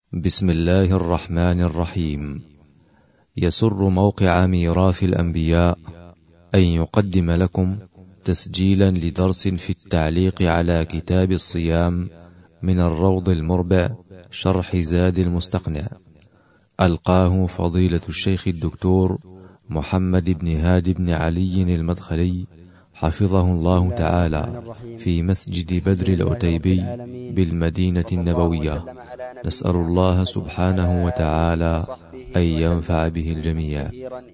بسم الله الرحمن الرحيم. يسر موقع ميراث الأنبياء أن يقدم لكم تسجيلا لدرس في التعليق على كتاب الصيام من الروض المربع شرح زاد المستقنع، ألقاه فضيلة الشيخ الدكتور محمد بن هادي بن علي المدخلي حفظه الله تعالى في مسجد بدر العتيبي بالمدينة النبوية. نسأل الله سبحانه وتعالى أن ينفع به الجميع.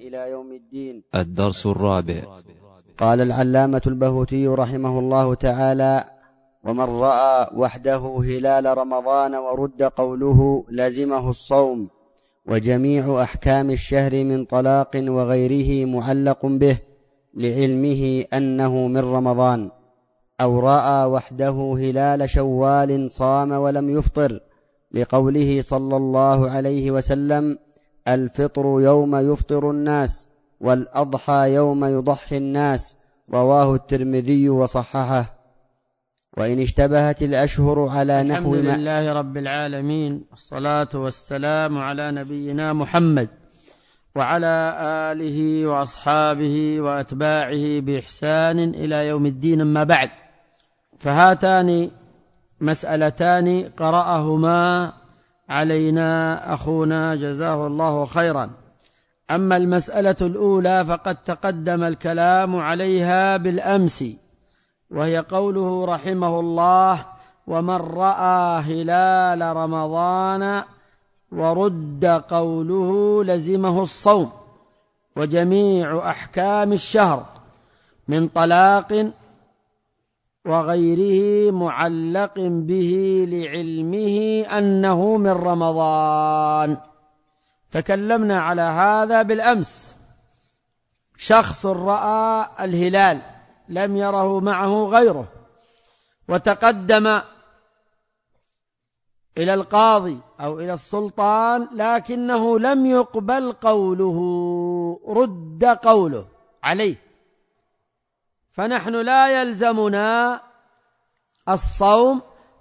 الدرس الرابع. قال العلامة البهوتي رحمه الله تعالى: ومن رأى وحده هلال رمضان ورد قوله لزمه الصوم، وجميع أحكام الشهر من طلاق وغيره معلق به لعلمه أنه من رمضان، أو رأى وحده هلال شوال صام ولم يفطر لقوله صلى الله عليه وسلم: الفطر يوم يفطر الناس، والأضحى يوم يضحي الناس، رواه الترمذي وصححه. وإن اشتبهت الأشهر على نحو الحمد لله رب العالمين، والصلاة والسلام على نبينا محمد وعلى آله وأصحابه وأتباعه بإحسان إلى يوم الدين. أما بعد، فهاتان مسألتان قرأهما علينا أخونا جزاه الله خيرا. أما المسألة الأولى فقد تقدم الكلام عليها بالأمس، وهي قوله رحمه الله: ومن رأى هلال رمضان ورد قوله لزمه الصوم، وجميع أحكام الشهر من طلاق وغيره معلق به لعلمه أنه من رمضان. تكلمنا على هذا بالأمس. شخص رأى الهلال لم يره معه غيره، وتقدم إلى القاضي أو إلى السلطان، لكنه لم يقبل قوله، رد قوله عليه، فنحن لا يلزمنا الصوم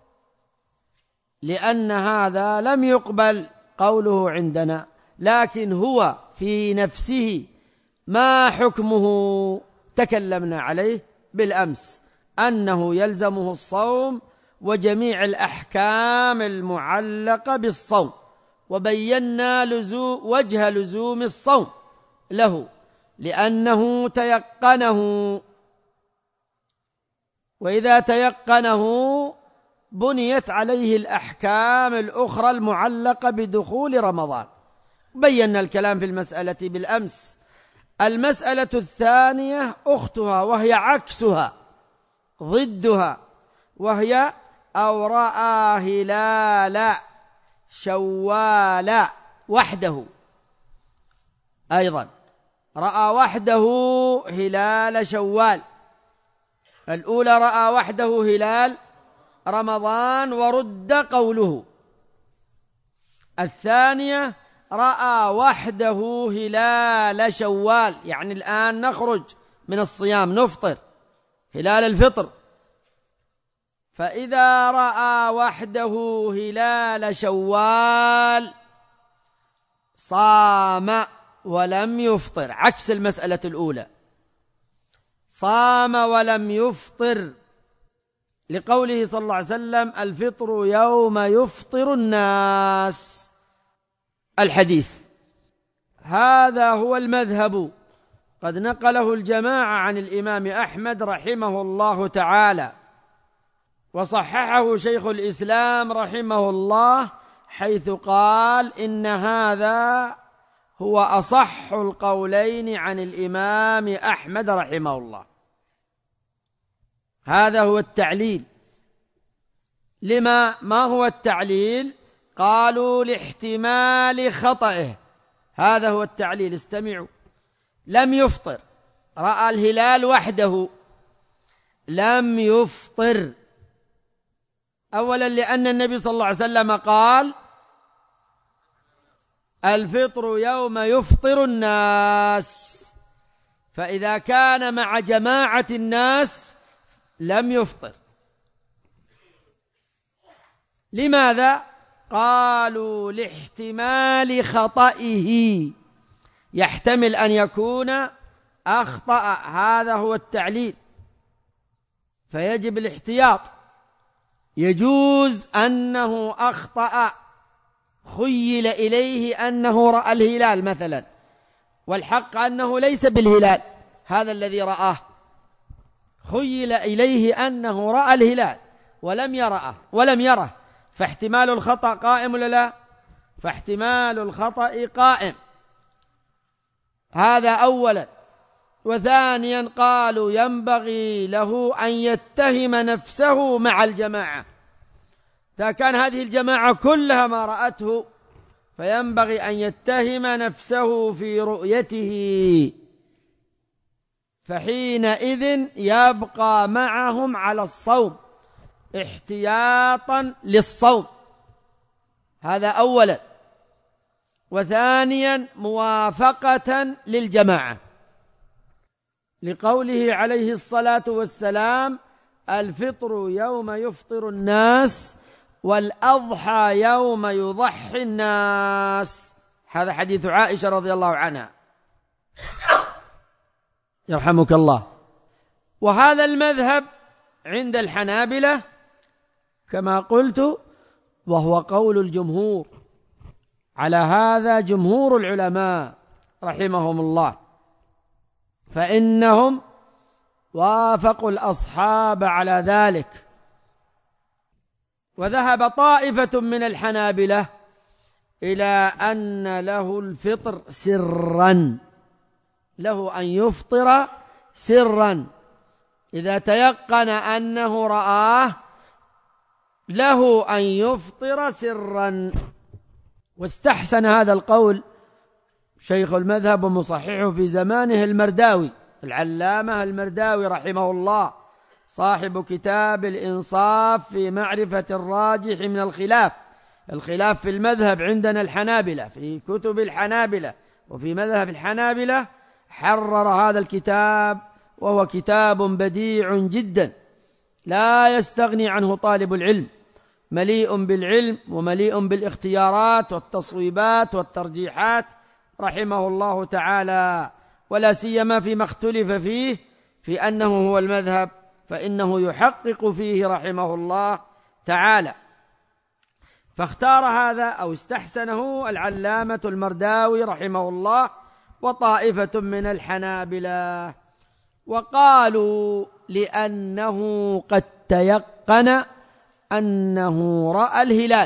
لأن هذا لم يقبل قوله عندنا، لكن هو في نفسه ما حكمه تكلمنا عليه بالأمس، أنه يلزمه الصوم وجميع الأحكام المعلقة بالصوم، وبينا وجه لزوم الصوم له لأنه تيقنه، وإذا تيقنه بنيت عليه الأحكام الأخرى المعلقة بدخول رمضان. بينا الكلام في المسألة بالأمس. المسألة الثانية أختها، وهي عكسها ضدها، وهي أو رأى هلال شوال وحده. أيضا رأى وحده هلال شوال. الأولى رأى وحده هلال رمضان ورد قوله. الثانية رأى وحده هلال شوال، يعني الآن نخرج من الصيام نفطر هلال الفطر، فإذا رأى وحده هلال شوال صام ولم يفطر، عكس المسألة الأولى، صام ولم يفطر لقوله صلى الله عليه وسلم: الفطر يوم يفطر الناس. الحديث هذا هو المذهب، قد نقله الجماعة عن الإمام أحمد رحمه الله تعالى، وصححه شيخ الإسلام رحمه الله، حيث قال إن هذا هو أصح القولين عن الإمام أحمد رحمه الله. هذا هو التعليل. ما هو التعليل؟ قالوا لاحتمال خطئه. هذا هو التعليل. استمعوا: لم يفطر، رأى الهلال وحده لم يفطر. أولا لأن النبي صلى الله عليه وسلم قال: الفطر يوم يفطر الناس، فإذا كان مع جماعة الناس لم يفطر. لماذا؟ قالوا لاحتمال خطئه، يحتمل أن يكون أخطأ، هذا هو التعليل، فيجب الاحتياط. يجوز أنه أخطأ، خيل إليه أنه رأى الهلال مثلا، والحق أنه ليس بالهلال هذا الذي رآه، خيل إليه أنه رأى الهلال ولم يره، فاحتمال الخطأ قائم ولا لا؟ فاحتمال الخطأ قائم، هذا أولا. وثانيا قالوا ينبغي له أن يتهم نفسه مع الجماعة، إذا كان هذه الجماعة كلها ما رأته فينبغي أن يتهم نفسه في رؤيته، فحينئذ يبقى معهم على الصوم احتياطا للصوم، هذا أولا. وثانيا موافقة للجماعة، لقوله عليه الصلاة والسلام: الفطر يوم يفطر الناس والأضحى يوم يضحي الناس، هذا حديث عائشة رضي الله عنها يرحمك الله. وهذا المذهب عند الحنابلة كما قلت، وهو قول الجمهور، على هذا جمهور العلماء رحمهم الله، فإنهم وافقوا الأصحاب على ذلك. وذهب طائفة من الحنابلة إلى أن له الفطر سرا، له أن يفطر سرا، إذا تيقن أنه رآه له أن يفطر سرا. واستحسن هذا القول شيخ المذهب ومصححه في زمانه المرداوي، العلامة المرداوي رحمه الله، صاحب كتاب الإنصاف في معرفة الراجح من الخلاف في المذهب عندنا الحنابلة، في كتب الحنابلة وفي مذهب الحنابلة، حرر هذا الكتاب، وهو كتاب بديع جدا لا يستغني عنه طالب العلم، مليء بالعلم ومليء بالاختيارات والتصويبات والترجيحات رحمه الله تعالى، ولا سيما فيما اختلف فيه في أنه هو المذهب، فإنه يحقق فيه رحمه الله تعالى. فاختار هذا أو استحسنه العلامة المرداوي رحمه الله وطائفة من الحنابلة، وقالوا لأنه قد تيقن أنه رأى الهلال،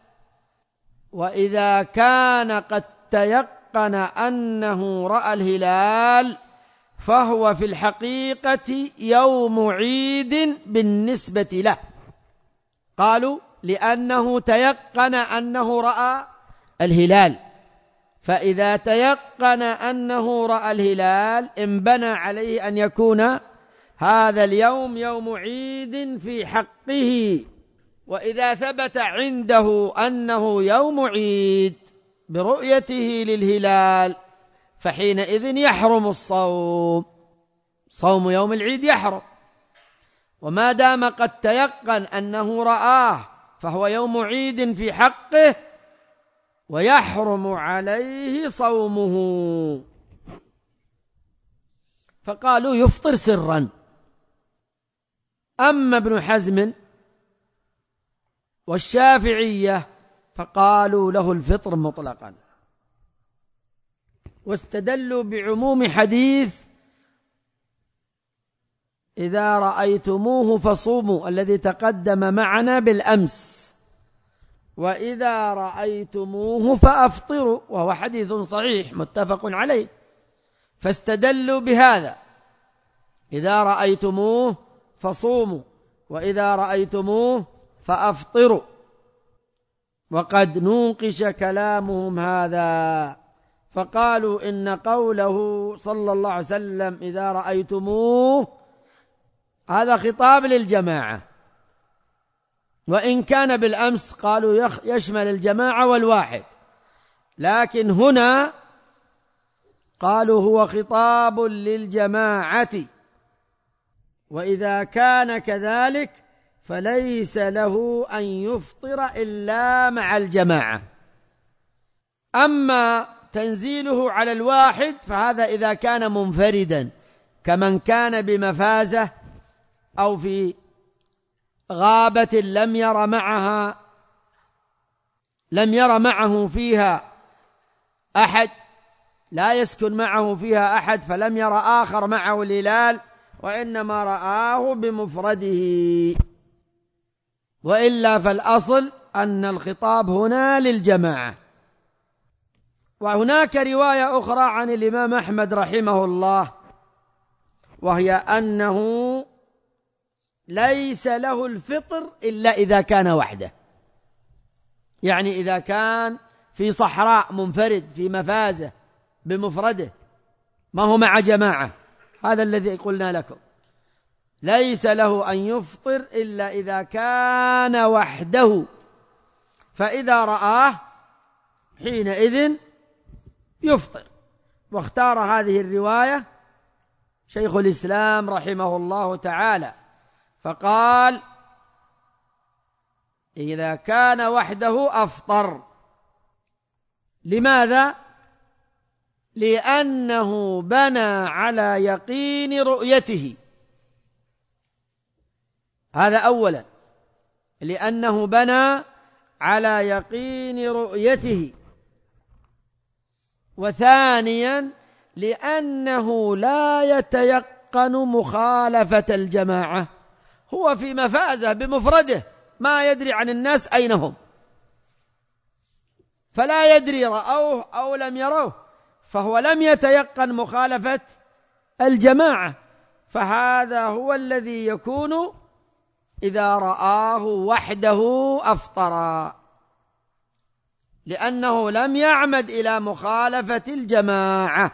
وإذا كان قد تيقن أنه رأى الهلال فهو في الحقيقة يوم عيد بالنسبة له. قالوا لأنه تيقن أنه رأى الهلال، فإذا تيقن أنه رأى الهلال انبنى عليه أن يكون هذا اليوم يوم عيد في حقه، وإذا ثبت عنده أنه يوم عيد برؤيته للهلال فحينئذ يحرم الصوم، صوم يوم العيد يحرم، وما دام قد تيقن أنه رآه فهو يوم عيد في حقه ويحرم عليه صومه. فقالوا يفطر سرا. أما ابن حزم والشافعية فقالوا له الفطر مطلقا، واستدلوا بعموم حديث إذا رأيتموه فصوموا الذي تقدم معنا بالأمس، وإذا رأيتموه فأفطروا، وهو حديث صحيح متفق عليه، فاستدلوا بهذا: إذا رأيتموه فصوموا وإذا رأيتموه فأفطروا. وقد نوقش كلامهم هذا، فقالوا إن قوله صلى الله عليه وسلم إذا رأيتموه هذا خطاب للجماعة، وإن كان بالأمس قالوا يشمل الجماعة والواحد، لكن هنا قالوا هو خطاب للجماعة، وإذا كان كذلك فليس له أن يفطر إلا مع الجماعة. أما تنزيله على الواحد فهذا إذا كان منفردا، كمن كان بمفازة أو في غابة لم ير معه فيها أحد، لا يسكن معه فيها أحد، فلم ير آخر معه الهلال، وإنما رآه بمفرده. وإلا فالأصل أن الخطاب هنا للجماعة. وهناك رواية أخرى عن الإمام أحمد رحمه الله، وهي أنه ليس له الفطر إلا إذا كان وحده، يعني إذا كان في صحراء منفرد في مفازة بمفرده ما هو مع جماعة، هذا الذي قلنا لكم، ليس له أن يفطر إلا إذا كان وحده، فإذا رآه حينئذ يفطر. واختار هذه الرواية شيخ الإسلام رحمه الله تعالى، فقال إذا كان وحده أفطر. لماذا؟ لأنه بنى على يقين رؤيته، هذا أولا، لأنه بنى على يقين رؤيته. وثانيا لأنه لا يتيقن مخالفة الجماعة، هو في مفازة بمفرده ما يدري عن الناس أين هم، فلا يدري رأوه أو لم يروه، فهو لم يتيقن مخالفة الجماعة، فهذا هو الذي يكون إذا رآه وحده أفطرا، لأنه لم يعمد إلى مخالفة الجماعة.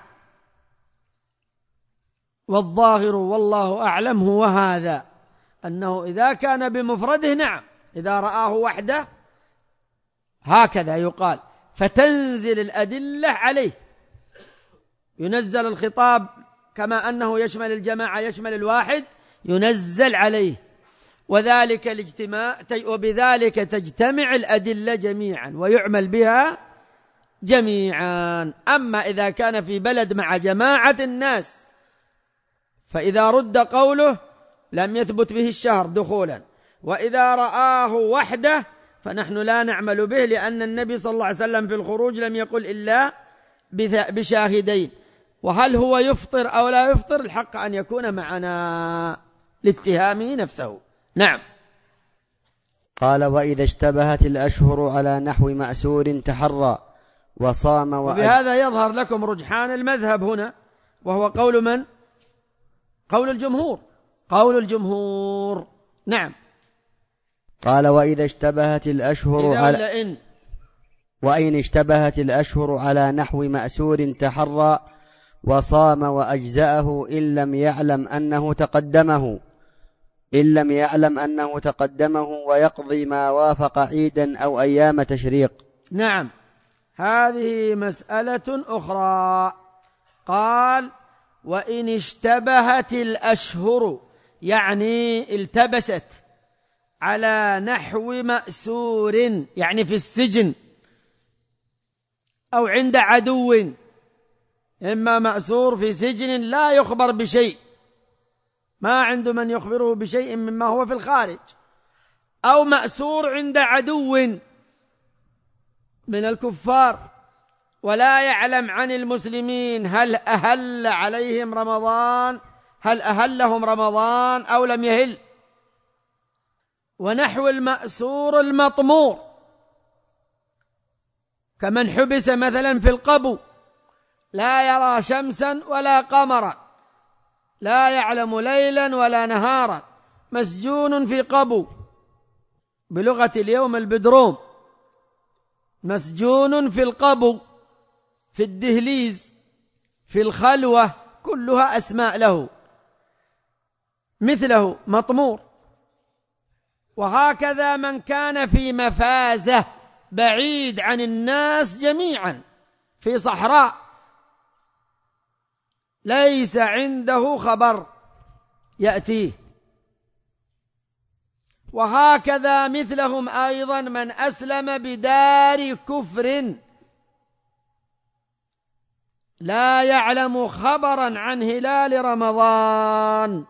والظاهر والله أعلم هو هذا، أنه إذا كان بمفرده نعم، إذا رآه وحده هكذا يقال، فتنزل الأدلة عليه، ينزل الخطاب كما أنه يشمل الجماعة يشمل الواحد، ينزل عليه، وذلك الاجتماع، وبذلك تجتمع الأدلة جميعا ويعمل بها جميعا. أما إذا كان في بلد مع جماعة الناس فإذا رد قوله لم يثبت به الشهر دخولا، وإذا رآه وحده فنحن لا نعمل به، لأن النبي صلى الله عليه وسلم في الخروج لم يقل إلا بشاهدين. وهل هو يفطر أو لا يفطر؟ الحق أن يكون معنا لاتهامه نفسه. نعم. قال وإذا اشتبهت الأشهر على نحو مأسور تحرى وصام وبهذا يظهر لكم رجحان المذهب هنا، وهو قول من؟ قول الجمهور، قول الجمهور. نعم. قال وإذا اشتبهت الأشهر وإن اشتبهت الأشهر على نحو مأسور تحرى وصام وأجزأه إن لم يعلم أنه تقدمه ويقضي ما وافق عيدا أو أيام تشريق. نعم، هذه مسألة أخرى. قال وإن اشتبهت الأشهر، يعني التبست على نحو مأسور، يعني في السجن أو عند عدو، إما مأسور في سجن لا يخبر بشيء، ما عنده من يخبره بشيء مما هو في الخارج، أو مأسور عند عدو من الكفار ولا يعلم عن المسلمين هل أهل عليهم رمضان، هل أهلهم رمضان أو لم يهل. ونحو المأسور المطمور كمن حبس مثلا في القبو، لا يرى شمسا ولا قمرا، لا يعلم ليلا ولا نهارا، مسجون في قبو، بلغة اليوم البدروم، مسجون في القبو، في الدهليز، في الخلوة، كلها أسماء له، مثله مطمور. وهكذا من كان في مفازة بعيد عن الناس جميعا في صحراء ليس عنده خبر يأتيه، وهكذا مثلهم أيضا من أسلم بدار كفر لا يعلم خبرا عن هلال رمضان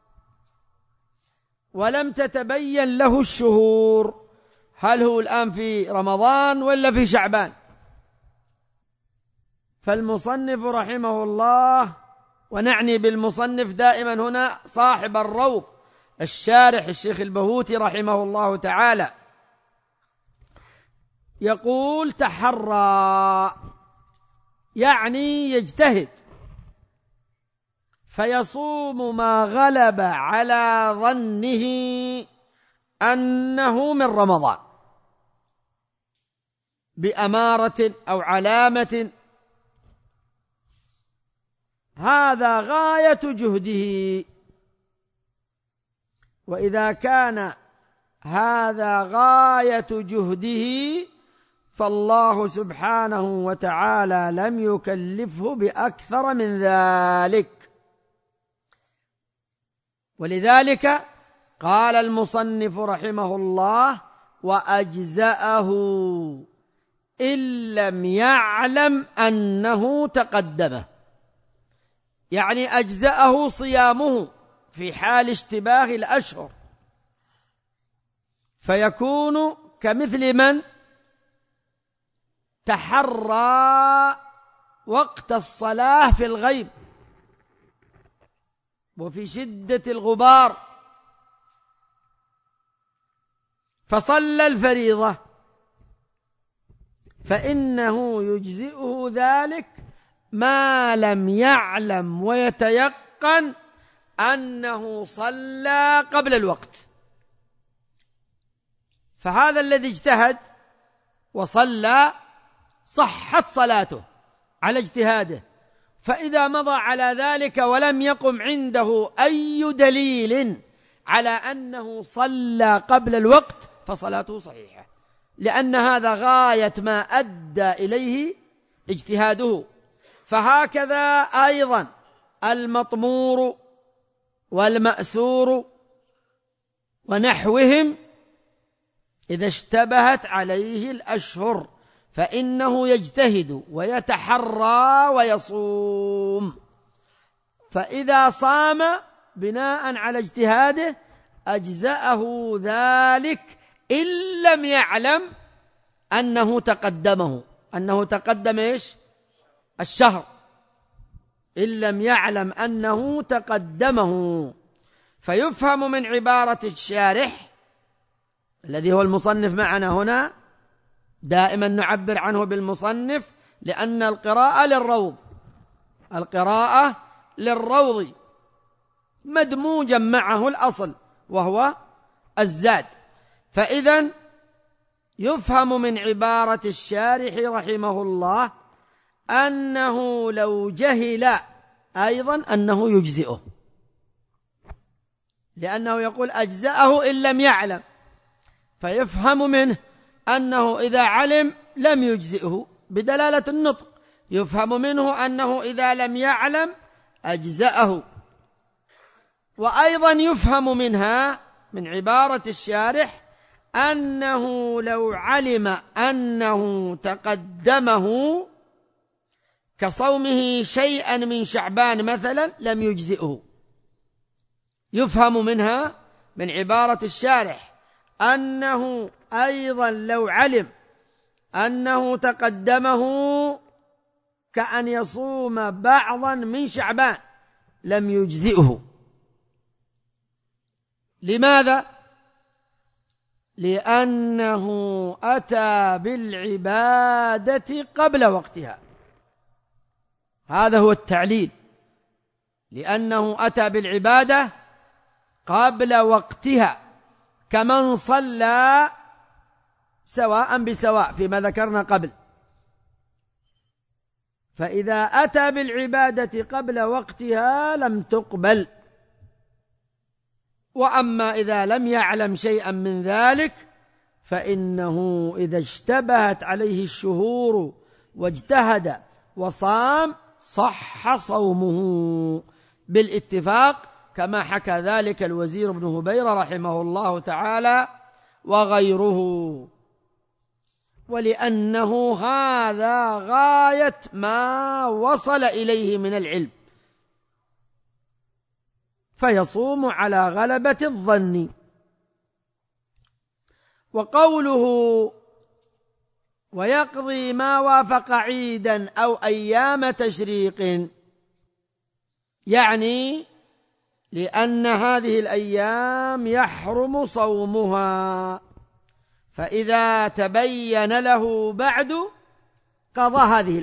ولم تتبين له الشهور، هل هو الآن في رمضان ولا في شعبان؟ فالمصنف رحمه الله، ونعني بالمصنف دائما هنا صاحب الروض الشارح الشيخ البهوتي رحمه الله تعالى، يقول تحرى يعني يجتهد، فيصوم ما غلب على ظنه أنه من رمضان بأمارة أو علامة، هذا غاية جهده. وإذا كان هذا غاية جهده فالله سبحانه وتعالى لم يكلفه بأكثر من ذلك. ولذلك قال المصنف رحمه الله: وأجزأه إن لم يعلم أنه تقدمه، يعني أجزأه صيامه في حال اشتباه الأشهر، فيكون كمثل من تحرى وقت الصلاة في الغيب وفي شدة الغبار فصلى الفريضة، فإنه يجزئه ذلك ما لم يعلم ويتيقن أنه صلى قبل الوقت. فهذا الذي اجتهد وصلى صحت صلاته على اجتهاده، فإذا مضى على ذلك ولم يقم عنده أي دليل على أنه صلى قبل الوقت فصلاته صحيحة، لأن هذا غاية ما أدى إليه اجتهاده. فهكذا أيضا المطمور والمأسور ونحوهم إذا اشتبهت عليه الأشهر فإنه يجتهد ويتحرى ويصوم، فإذا صام بناء على اجتهاده أجزأه ذلك إن لم يعلم أنه تقدمه، أنه تقدم إيش؟ الشهر، إن لم يعلم أنه تقدمه. فيفهم من عبارة الشارح الذي هو المصنف معنا هنا، دائما نعبر عنه بالمصنف لأن القراءة للروض، القراءة للروض مدموجا معه الأصل وهو الزاد. فإذن يفهم من عبارة الشارح رحمه الله أنه لو جهل أيضا أنه يجزئه، لأنه يقول أجزأه إن لم يعلم، فيفهم منه أنه إذا علم لم يجزئه بدلالة النطق، يفهم منه أنه إذا لم يعلم أجزأه. وأيضا يفهم منها من عبارة الشارح أنه لو علم أنه تقدمه كصومه شيئا من شعبان مثلا لم يجزئه. يفهم منها من عبارة الشارح أنه أيضا لو علم أنه تقدمه كأن يصوم بعضا من شعبان لم يجزئه. لماذا؟ لأنه أتى بالعبادة قبل وقتها، هذا هو التعليل، لأنه أتى بالعبادة قبل وقتها كمن صلى سواء بسواء فيما ذكرنا قبل. فإذا أتى بالعبادة قبل وقتها لم تقبل. وأما إذا لم يعلم شيئا من ذلك فإنه إذا اشتبهت عليه الشهور واجتهد وصام صح صومه بالاتفاق، كما حكى ذلك الوزير بن هبيرة رحمه الله تعالى وغيره، ولأنه هذا غاية ما وصل إليه من العلم، فيصوم على غلبة الظن. وقوله ويقضي ما وافق عيدا أو أيام تشريق، يعني لأن هذه الأيام يحرم صومها، فإذا تبين له بعد قضى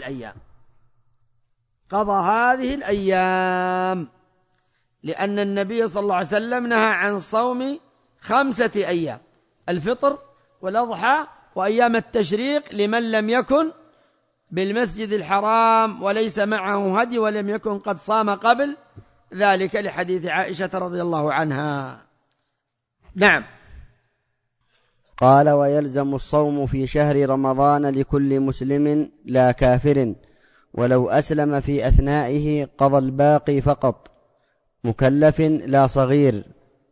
هذه الأيام، لأن النبي صلى الله عليه وسلم نهى عن صوم 5 أيام: الفطر والأضحى وأيام التشريق لمن لم يكن بالمسجد الحرام وليس معه هدي ولم يكن قد صام قبل ذلك، لحديث عائشة رضي الله عنها. نعم. قال: ويلزم الصوم في شهر رمضان لكل مسلم لا كافر، ولو أسلم في أثنائه قضى الباقي فقط، مكلف لا صغير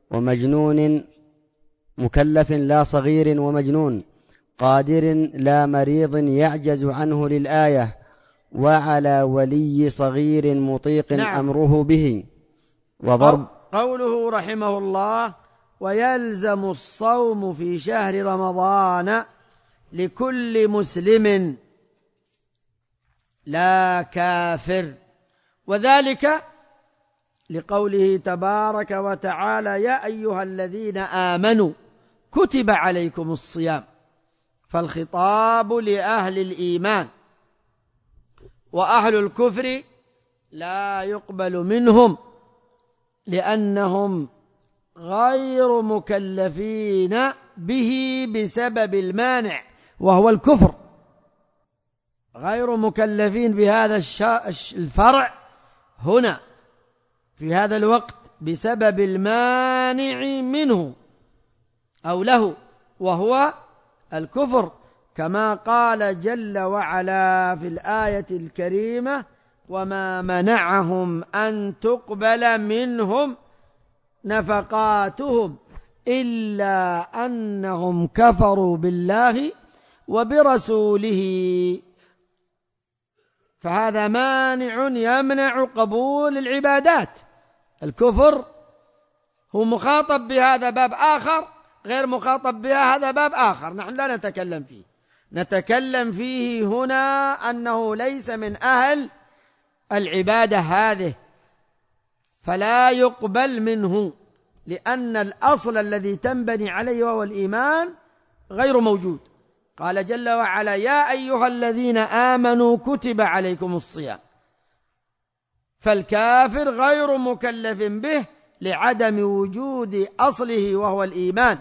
ومجنون، قادر لا مريض يعجز عنه للآية، وعلى ولي صغير مطيق أمره به. وضرب قوله رحمه الله: ويلزم الصوم في شهر رمضان لكل مسلم لا كافر، وذلك لقوله تبارك وتعالى: يا أيها الذين آمنوا كتب عليكم الصيام، فالخطاب لأهل الإيمان، وأهل الكفر لا يقبل منهم لأنهم غير مكلفين به بسبب المانع وهو الكفر، غير مكلفين بهذا الفرع هنا في هذا الوقت بسبب المانع منه أو له وهو الكفر، كما قال جل وعلا في الآية الكريمة: وما منعهم أن تقبل منهم نفقاتهم إلا أنهم كفروا بالله وبرسوله. فهذا مانع يمنع قبول العبادات. الكفر هو مخاطب بهذا باب آخر، غير مخاطب بها هذا باب آخر، نحن لا نتكلم فيه. نتكلم فيه هنا أنه ليس من أهل العبادة هذه، فلا يقبل منه، لأن الأصل الذي تنبني عليه وهو الإيمان غير موجود. قال جل وعلا: يا أيها الذين آمنوا كتب عليكم الصيام، فالكافر غير مكلف به لعدم وجود أصله وهو الإيمان.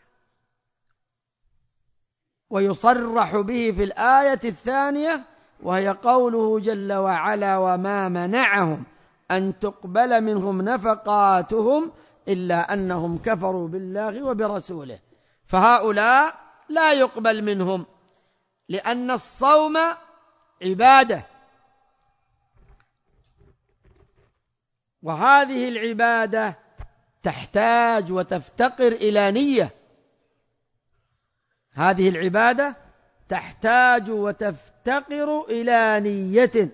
ويصرح به في الآية الثانية وهي قوله جل وعلا: وما منعهم أن تقبل منهم نفقاتهم إلا أنهم كفروا بالله وبرسوله. فهؤلاء لا يقبل منهم، لأن الصوم عبادة، وهذه العبادة تحتاج وتفتقر إلى نية. هذه العبادة تحتاج وتفتقر إلى نية،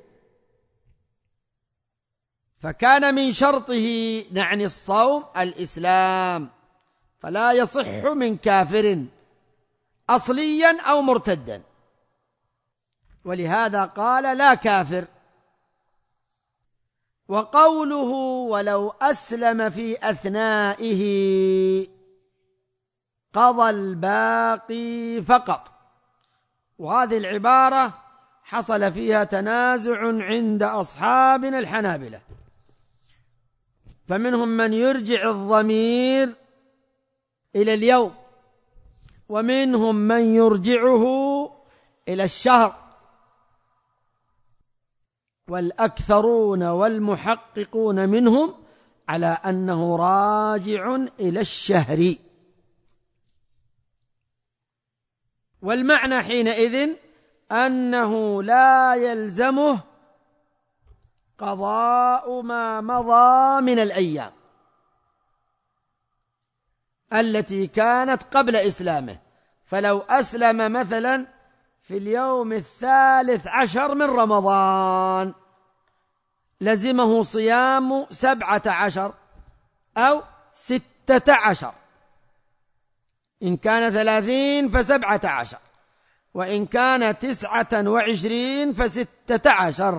فكان من شرطه نعني الصوم الإسلام، فلا يصح من كافر أصليا أو مرتدا، ولهذا قال لا كافر. وقوله ولو أسلم في أثنائه قضى الباقي فقط، وهذه العبارة حصل فيها تنازع عند أصحابنا الحنابلة، فمنهم من يرجع الضمير إلى اليوم، ومنهم من يرجعه إلى الشهر، والأكثرون والمحققون منهم على أنه راجع إلى الشهر. والمعنى حينئذ أنه لا يلزمه قضاء ما مضى من الأيام، التي كانت قبل إسلامه. فلو أسلم مثلا في اليوم 13 من رمضان لزمه صيام 17 أو 16، إن كان 30 ف17، وإن كان 29 ف16،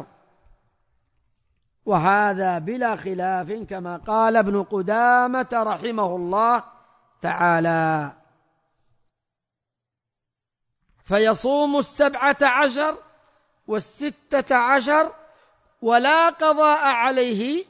وهذا بلا خلاف كما قال ابن قدامة رحمه الله تعالى. فيصوم 17 و16 ولا قضاء عليه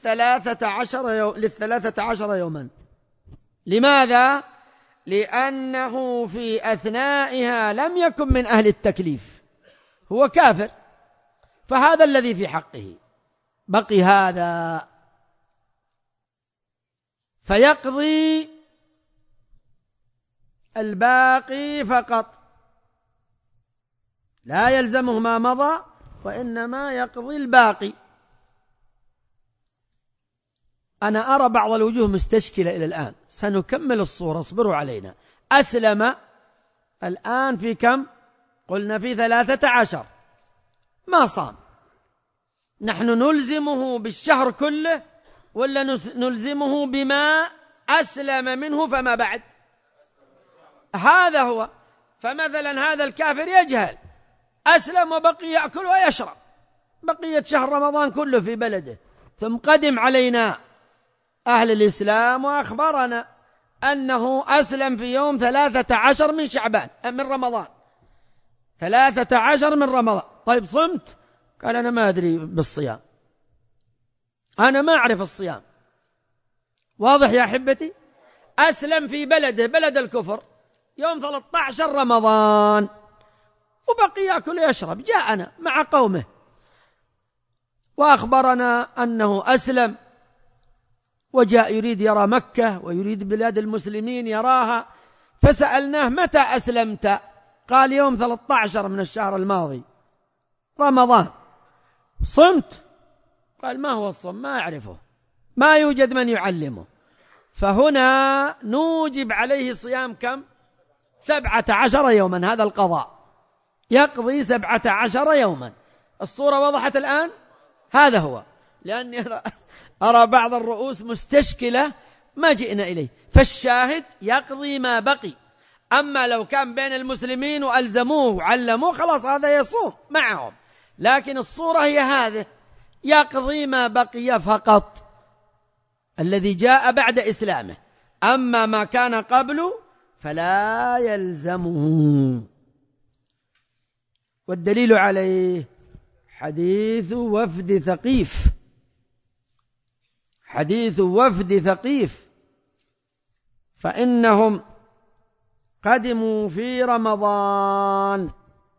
ل13 يوما. لماذا؟ لأنه في أثنائها لم يكن من أهل التكليف، هو كافر، فهذا الذي في حقه بقي هذا، فيقضي الباقي فقط، لا يلزمه ما مضى وإنما يقضي الباقي. أنا أرى بعض الوجوه مستشكلة إلى الآن، سنكمل الصورة، اصبروا علينا. أسلم الآن في كم؟ قلنا في 13، ما صام، نحن نلزمه بالشهر كله ولا نلزمه بما أسلم منه فما بعد؟ هذا هو. فمثلا هذا الكافر يجهل، أسلم وبقي يأكل ويشرب بقية شهر رمضان كله في بلده، ثم قدم علينا أهل الإسلام وأخبرنا أنه أسلم في يوم 13 من شعبان من رمضان، 13 من رمضان. طيب صمت؟ قال أنا ما أدري بالصيام، أنا ما أعرف الصيام. واضح يا أحبتي؟ أسلم في بلده بلد الكفر يوم 13 رمضان وبقي يأكل ويشرب، جاءنا مع قومه وأخبرنا أنه أسلم وجاء يريد يرى مكة ويريد بلاد المسلمين يراها، فسألناه متى أسلمت؟ قال يوم 13 من الشهر الماضي رمضان. صمت؟ قال ما هو الصوم؟ ما أعرفه، ما يوجد من يعلمه. فهنا نوجب عليه صيام كم؟ 17 يوما، هذا القضاء، يقضي 17 يوما. الصورة وضحت الآن؟ هذا هو. لأني أرى بعض الرؤوس مستشكلة ما جئنا إليه، فالشاهد يقضي ما بقي. أما لو كان بين المسلمين وألزموه وعلموه خلاص هذا يصوم معهم، لكن الصورة هي هذه، يقضي ما بقي فقط الذي جاء بعد إسلامه، أما ما كان قبله فلا يلزمه. والدليل عليه حديث وفد ثقيف، حديث وفد ثقيف، فإنهم قدموا في رمضان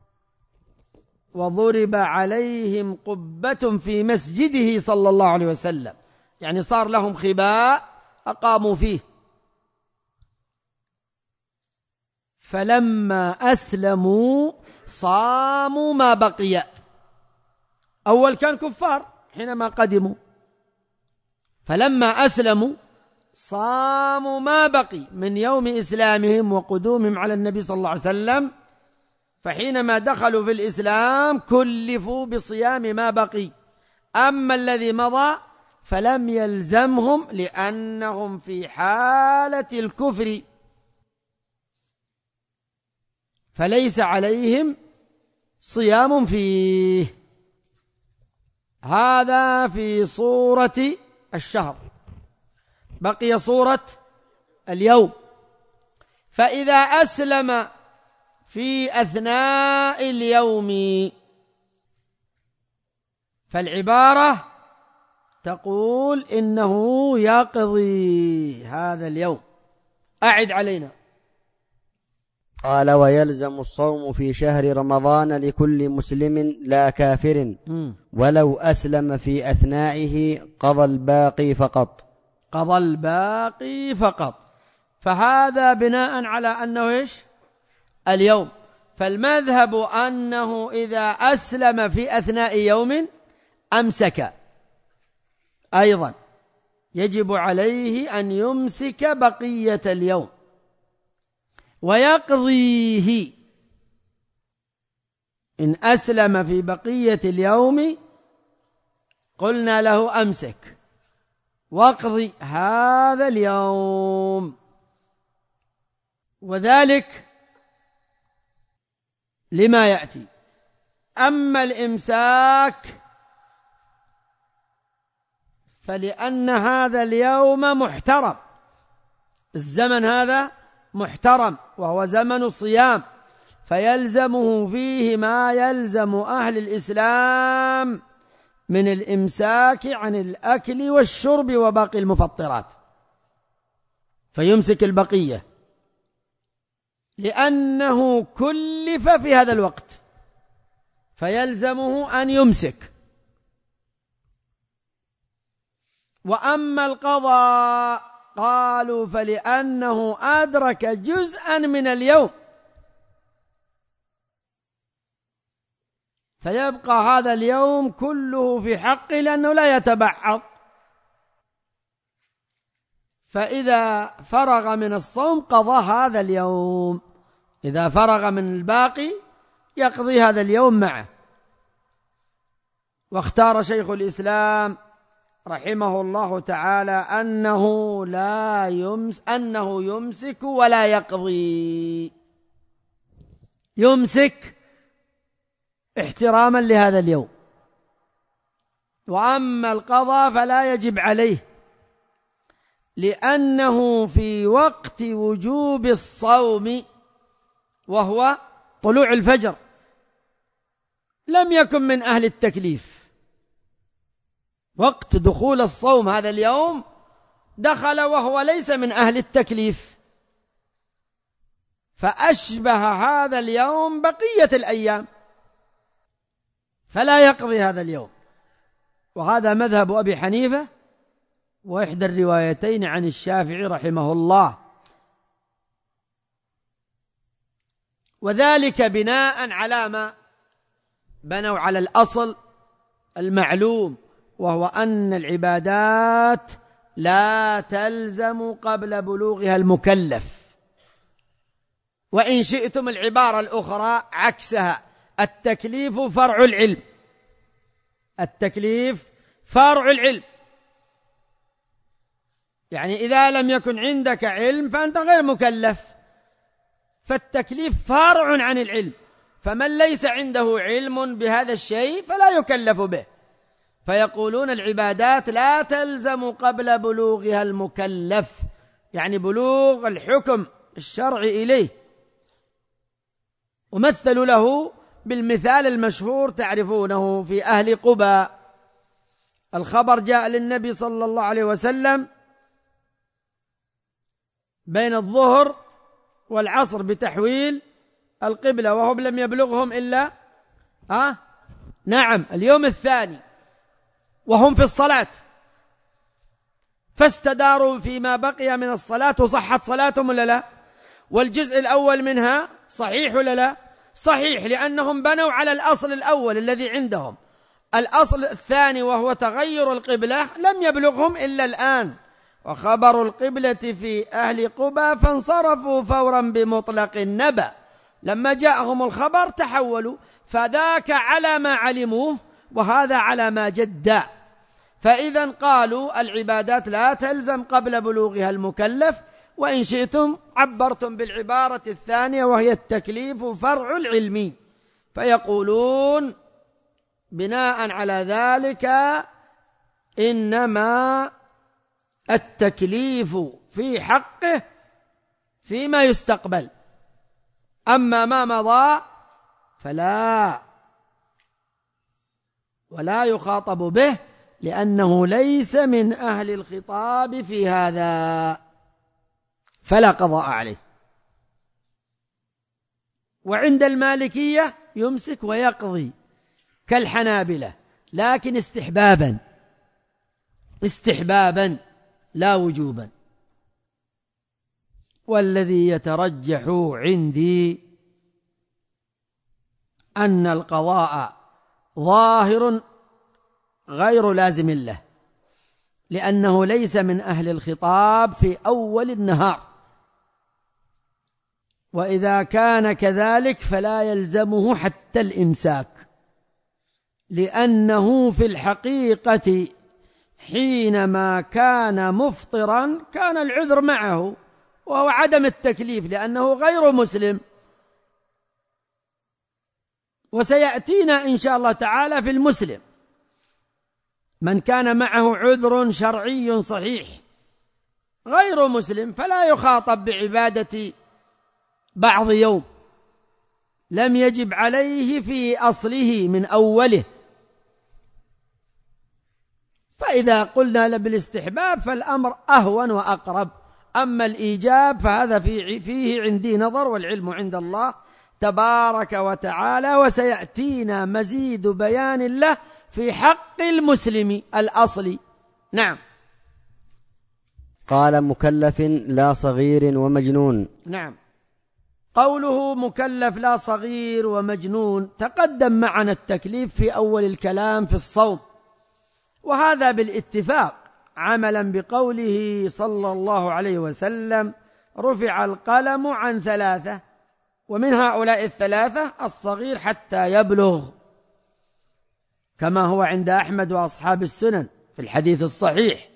وضرب عليهم قبة في مسجده صلى الله عليه وسلم، يعني صار لهم خباء أقاموا فيه. فلما أسلموا صاموا ما بقي. أول كان كفار حينما قدموا، فلما أسلموا صاموا ما بقي من يوم إسلامهم وقدومهم على النبي صلى الله عليه وسلم، فحينما دخلوا في الإسلام كلفوا بصيام ما بقي. أما الذي مضى فلم يلزمهم لأنهم في حالة الكفر، فليس عليهم صيام فيه. هذا في صورة الشهر. بقي صورة اليوم. فإذا أسلم في أثناء اليوم فالعبارة تقول إنه يقضي هذا اليوم. أعد علينا. قال ويلزم الصوم في شهر رمضان لكل مسلم لا كافر ولو أسلم في أثنائه قضى الباقي فقط. قضى الباقي فقط. فهذا بناء على أنه إيش؟ اليوم. فالمذهب أنه إذا أسلم في أثناء يوم أمسك أيضا يجب عليه أن يمسك بقية اليوم ويقضيه. إن أسلم في بقية اليوم قلنا له أمسك واقضي هذا اليوم، وذلك لما يأتي. أما الإمساك فلأن هذا اليوم محترم، الزمن هذا محترم وهو زمن الصيام، فيلزمه فيه ما يلزم أهل الإسلام من الإمساك عن الأكل والشرب وباقي المفطرات، فيمسك البقية لأنه كلف في هذا الوقت، فيلزمه أن يمسك. وأما القضاء قالوا فلأنه أدرك جزءا من اليوم، فيبقى هذا اليوم كله في حقه لأنه لا يتبعض، فإذا فرغ من الصوم قضى هذا اليوم، إذا فرغ من الباقي يقضي هذا اليوم معه. واختار شيخ الإسلام رحمه الله تعالى أنه يمسك ولا يقضي، يمسك احتراما لهذا اليوم، وأما القضاء فلا يجب عليه لأنه في وقت وجوب الصوم وهو طلوع الفجر لم يكن من أهل التكليف. وقت دخول الصوم هذا اليوم دخل وهو ليس من أهل التكليف، فأشبه هذا اليوم بقية الأيام، فلا يقضي هذا اليوم. وهذا مذهب أبي حنيفة وإحدى الروايتين عن الشافعي رحمه الله، وذلك بناء على ما بنوا على الأصل المعلوم، وهو أن العبادات لا تلزم قبل بلوغها المكلف. وإن شئتم العبارة الأخرى عكسها، التكليف فرع العلم، التكليف فرع العلم، يعني إذا لم يكن عندك علم فأنت غير مكلف، فالتكليف فرع عن العلم، فمن ليس عنده علم بهذا الشيء فلا يكلف به. فيقولون العبادات لا تلزم قبل بلوغها المكلف، يعني بلوغ الحكم الشرعي إليه. ومثلوا له بالمثال المشهور تعرفونه في أهل قباء. الخبر جاء للنبي صلى الله عليه وسلم بين الظهر والعصر بتحويل القبلة وهم لم يبلغهم إلا اليوم الثاني وهم في الصلاة، فاستداروا فيما بقي من الصلاة وصحت صلاتهم ولا لا؟ والجزء الأول منها صحيح ولا لا؟ صحيح، لأنهم بنوا على الأصل الأول الذي عندهم. الأصل الثاني وهو تغير القبلة لم يبلغهم إلا الآن، وخبر القبلة في أهل قباء فانصرفوا فورا بمطلق النبأ، لما جاءهم الخبر تحولوا، فذاك على ما علموه وهذا على ما جدا. فإذا قالوا العبادات لا تلزم قبل بلوغها المكلف، وإن شئتم عبرتم بالعبارة الثانية وهي التكليف فرع العلم، فيقولون بناء على ذلك إنما التكليف في حقه فيما يستقبل، أما ما مضى فلا، ولا يخاطب به لأنه ليس من أهل الخطاب في هذا، فلا قضاء عليه. وعند المالكية يمسك ويقضي كالحنابلة، لكن استحبابا لا وجوبا. والذي يترجح عندي أن القضاء ظاهر غير لازم له، لأنه ليس من أهل الخطاب في أول النهار، وإذا كان كذلك فلا يلزمه حتى الإمساك، لأنه في الحقيقة حينما كان مفطرا كان العذر معه وهو عدم التكليف لأنه غير مسلم. وسيأتينا إن شاء الله تعالى في المسلم من كان معه عذر شرعي صحيح غير مسلم فلا يخاطب بعبادة بعض يوم لم يجب عليه في أصله من أوله. فإذا قلنا بالاستحباب فالأمر أهون وأقرب، أما الإيجاب فهذا فيه عندي نظر والعلم عند الله تبارك وتعالى، وسيأتينا مزيد بيان له في حق المسلم الأصلي. نعم. قال مكلف لا صغير ومجنون. نعم، قوله مكلف لا صغير ومجنون تقدم معنا التكليف في أول الكلام في الصوم، وهذا بالاتفاق عملا بقوله صلى الله عليه وسلم رفع القلم عن 3، ومن هؤلاء 3 الصغير حتى يبلغ، كما هو عند أحمد وأصحاب السنن في الحديث الصحيح.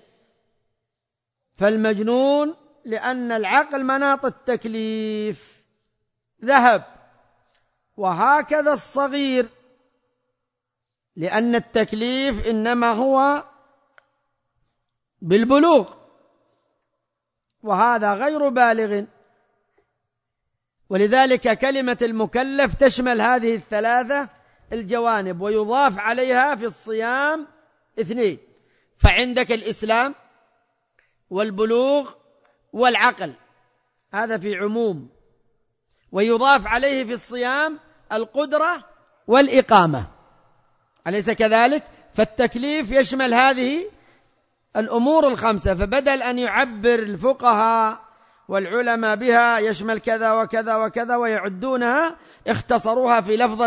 فالمجنون لأن العقل مناط التكليف ذهب، وهكذا الصغير لأن التكليف إنما هو بالبلوغ، وهذا غير بالغ. ولذلك كلمة المكلف تشمل هذه 3 الجوانب، ويضاف عليها في الصيام 2، فعندك الإسلام والبلوغ والعقل، هذا في عموم، ويضاف عليه في الصيام القدرة والإقامة، أليس كذلك؟ فالتكليف يشمل هذه الأمور 5، فبدل أن يعبر الفقهاء والعلماء بها يشمل كذا وكذا وكذا ويعدونها، اختصروها في لفظة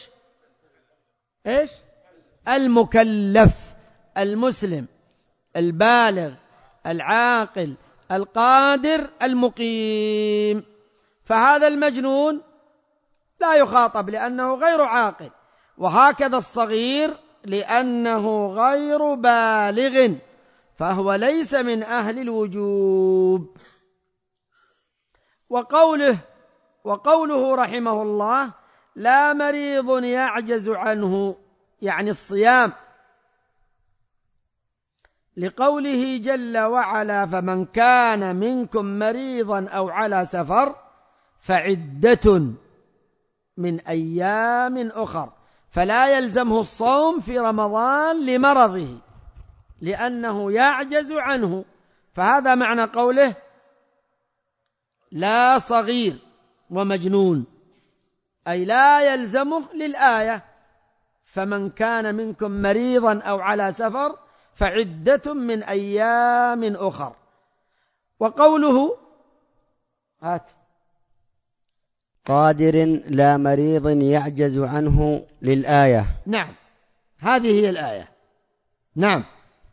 إيش؟ المكلف، المسلم البالغ العاقل القادر المقيم. فهذا المجنون لا يخاطب لأنه غير عاقل، وهكذا الصغير لأنه غير بالغ فهو ليس من أهل الوجوب. وقوله رحمه الله لا مريض يعجز عنه، يعني الصيام، لقوله جل وعلا فمن كان منكم مريضا أو على سفر فعدة من أيام أخر، فلا يلزمه الصوم في رمضان لمرضه لأنه يعجز عنه. فهذا معنى قوله لا صغير ومجنون، أي لا يلزمه للآية فمن كان منكم مريضا أو على سفر فعدة من أيام أخر. وقوله قادر لا مريض يعجز عنه للآية. نعم، هذه هي الآية. نعم.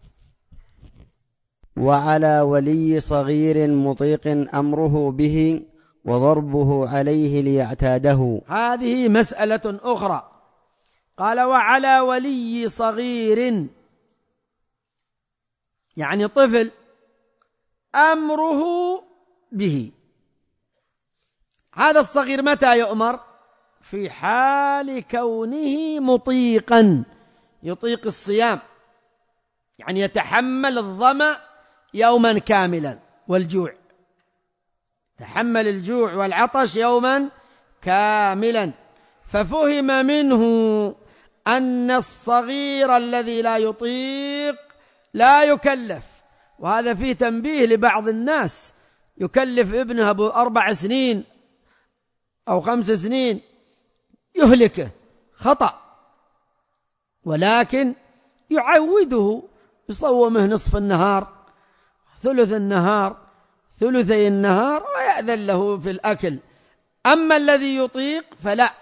وعلى ولي صغير مطيق أمره به وضربه عليه ليعتاده. هذه مسألة أخرى. قال وعلى ولي صغير يعني طفل أمره به. هذا الصغير متى يؤمر؟ في حال كونه مطيقا، يطيق الصيام، يعني يتحمل الظمأ يوما كاملا والجوع، تحمل الجوع والعطش يوما كاملا. ففهم منه أن الصغير الذي لا يطيق لا يكلف، وهذا فيه تنبيه لبعض الناس يكلف ابنه ب4 سنين أو 5 سنين يهلكه، خطأ، ولكن يعوده، يصومه نصف النهار، ثلث النهار، ثلثي النهار، ويأذن له في الأكل. أما الذي يطيق فلا،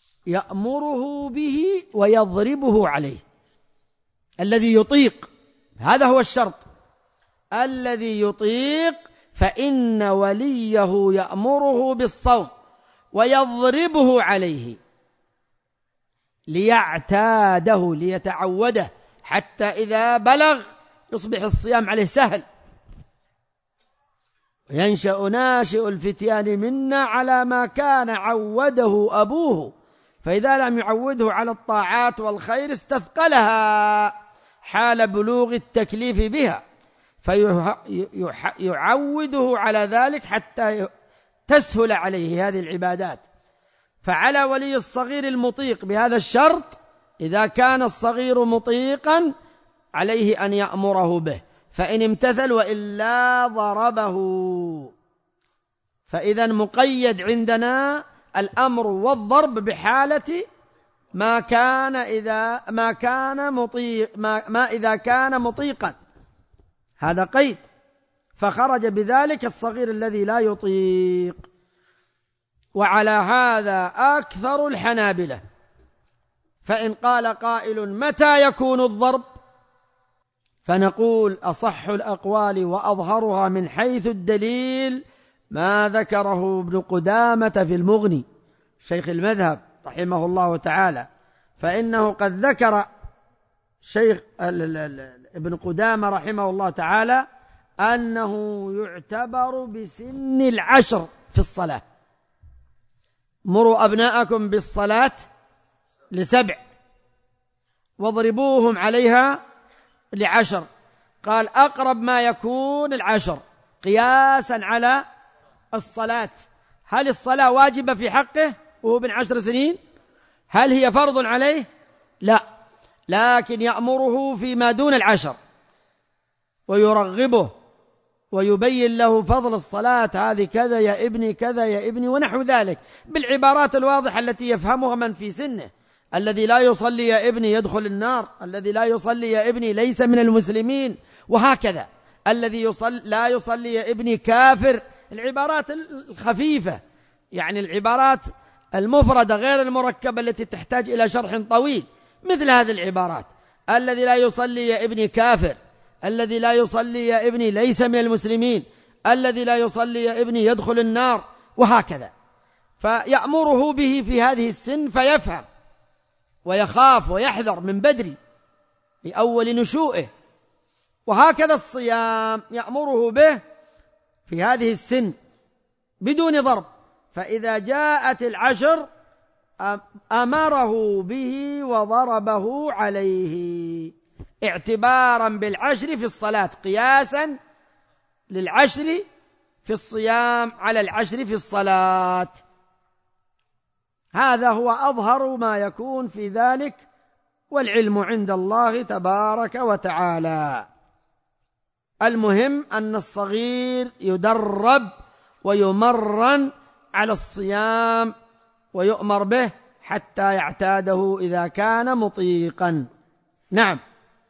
يأمره به ويضربه عليه. الذي يطيق هذا هو الشرط. الذي يطيق فإن وليه يأمره بالصوم ويضربه عليه ليعتاده، ليتعوده، حتى إذا بلغ يصبح الصيام عليه سهل. ينشأ ناشئ الفتيان منا على ما كان عوده أبوه، فإذا لم يعوده على الطاعات والخير استثقلها حال بلوغ التكليف بها، فيعوده على ذلك حتى تسهل عليه هذه العبادات. فعلى ولي الصغير المطيق بهذا الشرط، إذا كان الصغير مطيقا عليه أن يأمره به، فإن امتثل وإلا ضربه. فإذا مقيد عندنا الأمر والضرب بحالة ما إذا كان مطيقا، هذا قيد، فخرج بذلك الصغير الذي لا يطيق. وعلى هذا أكثر الحنابلة. فإن قال قائل متى يكون الضرب؟ فنقول أصح الأقوال وأظهرها من حيث الدليل ما ذكره ابن قدامة في المغني شيخ المذهب رحمه الله تعالى، فإنه قد ذكر شيخ ابن قدامة رحمه الله تعالى أنه يعتبر بسن 10 في الصلاة. مروا أبناءكم بالصلاة ل7 واضربوهم عليها ل10. قال أقرب ما يكون 10 قياسا على الصلاة. هل الصلاة واجبة في حقه وهو ابن 10 سنين؟ هل هي فرض عليه؟ لا، لكن يأمره فيما دون 10 ويرغبه ويبين له فضل الصلاة، هذه كذا يا ابني، كذا يا ابني، ونحو ذلك بالعبارات الواضحة التي يفهمها من في سنه. الذي لا يصلي يا ابني يدخل النار، الذي لا يصلي يا ابني ليس من المسلمين، وهكذا. الذي لا يصلي يا ابني كافر. العبارات الخفيفة، يعني العبارات المفردة غير المركبة التي تحتاج إلى شرح طويل، مثل هذه العبارات: الذي لا يصلي يا ابني كافر، الذي لا يصلي يا ابني ليس من المسلمين، الذي لا يصلي يا ابني يدخل النار، وهكذا. فيأمره به في هذه السن فيفهم ويخاف ويحذر من بدري في أول نشوئه. وهكذا الصيام يأمره به في هذه السن بدون ضرب، فإذا جاءت 10 أمره به وضربه عليه، اعتبارا بال10 في الصلاة، قياسا لل10 في الصيام على 10 في الصلاة. هذا هو أظهر ما يكون في ذلك، والعلم عند الله تبارك وتعالى. المهم أن الصغير يدرب ويمرن على الصيام ويؤمر به حتى يعتاده إذا كان مطيقا. نعم.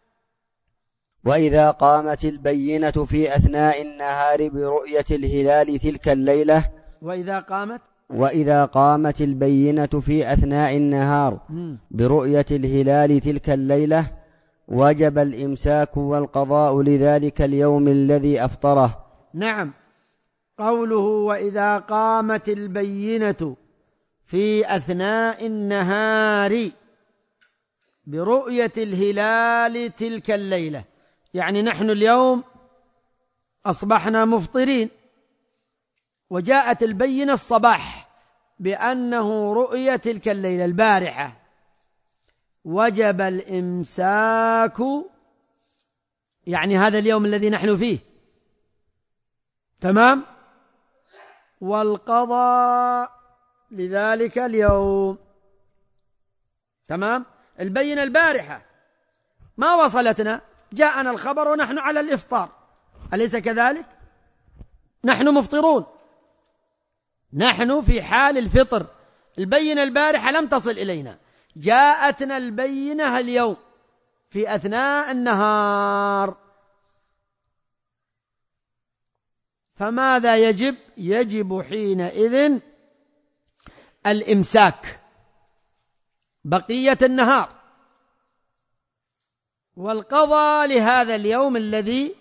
وإذا قامت البينة في أثناء النهار برؤية الهلال تلك الليلة، وإذا قامت البينة في أثناء النهار برؤية الهلال تلك الليلة وجب الإمساك والقضاء لذلك اليوم الذي أفطره. نعم. قوله وإذا قامت البينة في أثناء النهار برؤية الهلال تلك الليلة، يعني نحن اليوم أصبحنا مفطرين، وجاءت البينة الصباح بأنه رؤية تلك الليلة البارحة، وجب الإمساك، يعني هذا اليوم الذي نحن فيه، تمام، والقضاء لذلك اليوم، تمام. البينة البارحة ما وصلتنا، جاءنا الخبر ونحن على الإفطار، أليس كذلك؟ نحن مفطرون، نحن في حال الفطر. البينة البارحة لم تصل إلينا، جاءتنا البينة اليوم في أثناء النهار، فماذا يجب؟ يجب حينئذ الإمساك بقية النهار، والقضاء لهذا اليوم الذي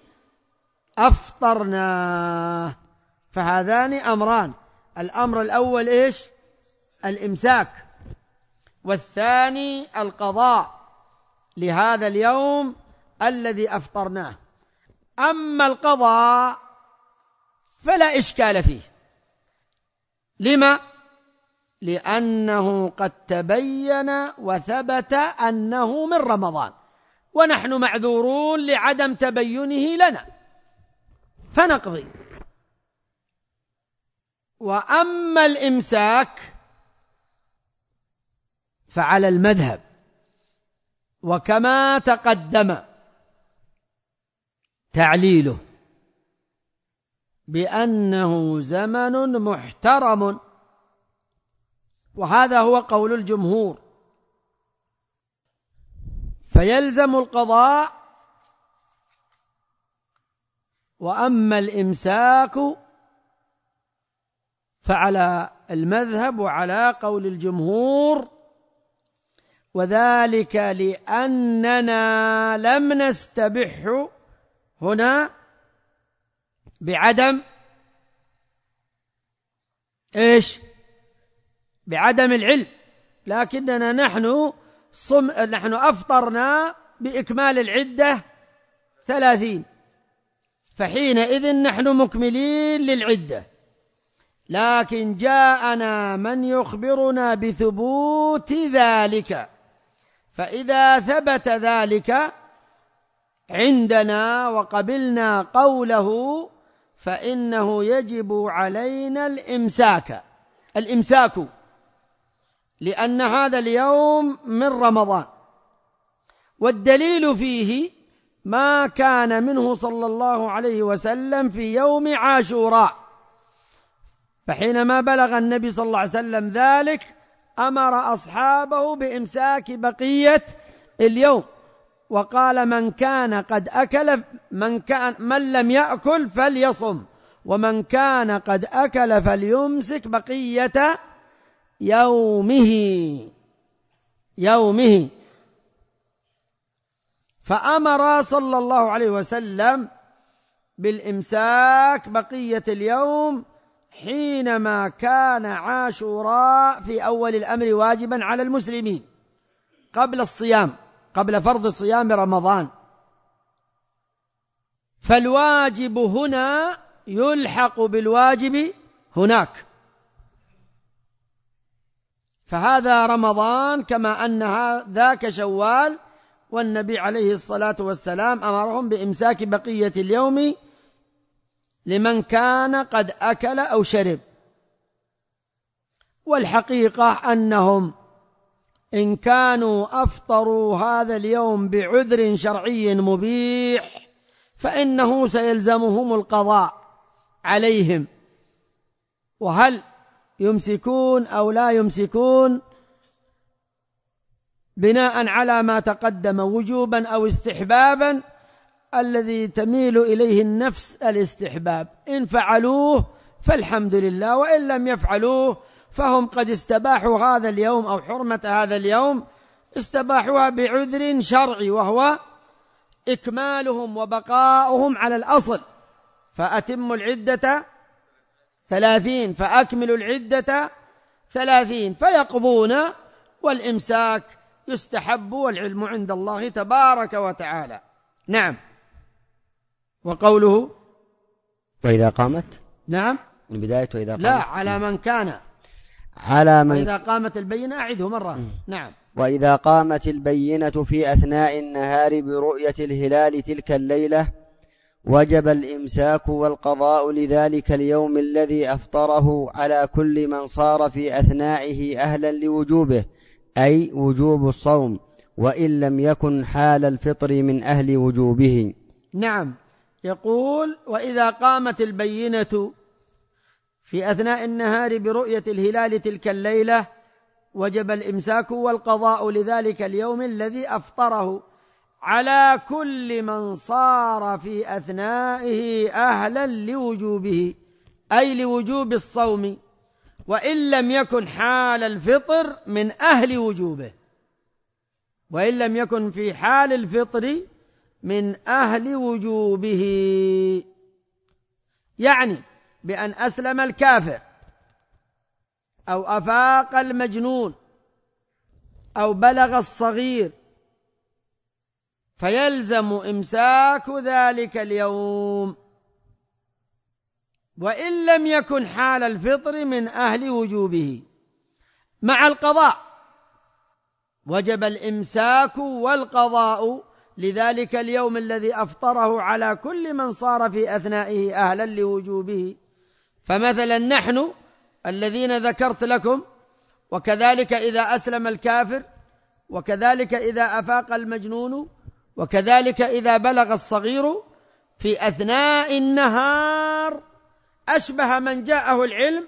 أفطرناه. فهذان أمران، الأمر الأول إيش؟ الإمساك، والثاني القضاء لهذا اليوم الذي أفطرناه. أما القضاء فلا إشكال فيه. لما؟ لأنه قد تبين وثبت أنه من رمضان، ونحن معذورون لعدم تبينه لنا فنقضي. وأما الإمساك فعلى المذهب، وكما تقدم تعليله بأنه زمن محترم، وهذا هو قول الجمهور، فيلزم القضاء. وأما الإمساك فعلى المذهب وعلى قول الجمهور، وذلك لأننا لم نستبحه هنا بعدم إيش؟ بعدم العلم، لكننا نحن أفطرنا بإكمال العدة 30، فحينئذ نحن مكملين للعدة. لكن جاءنا من يخبرنا بثبوت ذلك، فإذا ثبت ذلك عندنا وقبلنا قوله فإنه يجب علينا الإمساك، لأن هذا اليوم من رمضان. والدليل فيه ما كان منه صلى الله عليه وسلم في يوم عاشوراء، فحينما بلغ النبي صلى الله عليه وسلم ذلك أمر أصحابه بإمساك بقية اليوم، وقال من كان قد أكل من لم يأكل فليصم، ومن كان قد أكل فليمسك بقية يومه. فأمر صلى الله عليه وسلم بالإمساك بقية اليوم حينما كان عاشوراء في أول الأمر واجبا على المسلمين قبل فرض صيام رمضان. فالواجب هنا يلحق بالواجب هناك، فهذا رمضان كما أن ذاك شوال، والنبي عليه الصلاة والسلام أمرهم بإمساك بقية اليوم لمن كان قد أكل أو شرب. والحقيقة أنهم إن كانوا أفطروا هذا اليوم بعذر شرعي مبيح فإنه سيلزمهم القضاء عليهم. وهل يمسكون أو لا يمسكون بناء على ما تقدم وجوبا أو استحبابا، الذي تميل إليه النفس الاستحباب، إن فعلوه فالحمد لله، وإن لم يفعلوه فهم قد استباحوا هذا اليوم أو حرمة هذا اليوم استباحوها بعذر شرعي، وهو إكمالهم وبقاؤهم على الأصل، فأتموا العدة 30 فأكملوا العدة 30 فيقضون، والإمساك يستحب، والعلم عند الله تبارك وتعالى. نعم. وقوله وإذا قامت، نعم من بداية وإذا قامت، لا، على من كان، وإذا قامت البينة أعده مرة. نعم. وإذا قامت البينة في أثناء النهار برؤية الهلال تلك الليلة وجب الإمساك والقضاء لذلك اليوم الذي أفطره على كل من صار في أثنائه أهلا لوجوبه، أي وجوب الصوم، وإن لم يكن حال الفطر من أهل وجوبه. نعم. يقول وإذا قامت البينة في أثناء النهار برؤية الهلال تلك الليلة وجب الإمساك والقضاء لذلك اليوم الذي أفطره على كل من صار في أثنائه أهلا لوجوبه، أي لوجوب الصوم، وإن لم يكن حال الفطر من أهل وجوبه. وإن لم يكن في حال الفطر من أهل وجوبه، يعني بأن أسلم الكافر أو أفاق المجنون أو بلغ الصغير، فيلزم إمساك ذلك اليوم، وإن لم يكن حال الفطر من أهل وجوبه. مع القضاء وجب الإمساك والقضاء لذلك اليوم الذي أفطره على كل من صار في أثنائه أهلا لوجوبه. فمثلا نحن الذين ذكرت لكم، وكذلك إذا أسلم الكافر، وكذلك إذا أفاق المجنون، وكذلك إذا بلغ الصغير في أثناء النهار، أشبه من جاءه العلم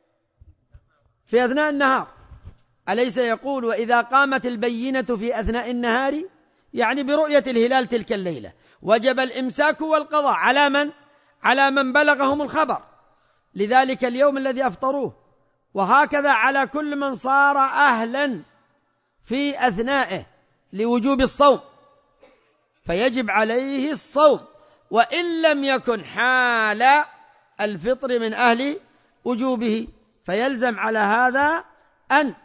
في أثناء النهار. أليس يقول وإذا قامت البينة في أثناء النهار، يعني برؤية الهلال تلك الليلة، وجب الإمساك والقضاء على من؟ على من بلغهم الخبر لذلك اليوم الذي أفطروه، وهكذا على كل من صار أهلا في أثنائه لوجوب الصوم، فيجب عليه الصوم وإن لم يكن حال الفطر من أهل وجوبه. فيلزم على هذا أن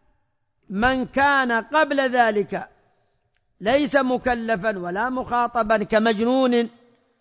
من كان قبل ذلك ليس مكلفا ولا مخاطبا كمجنون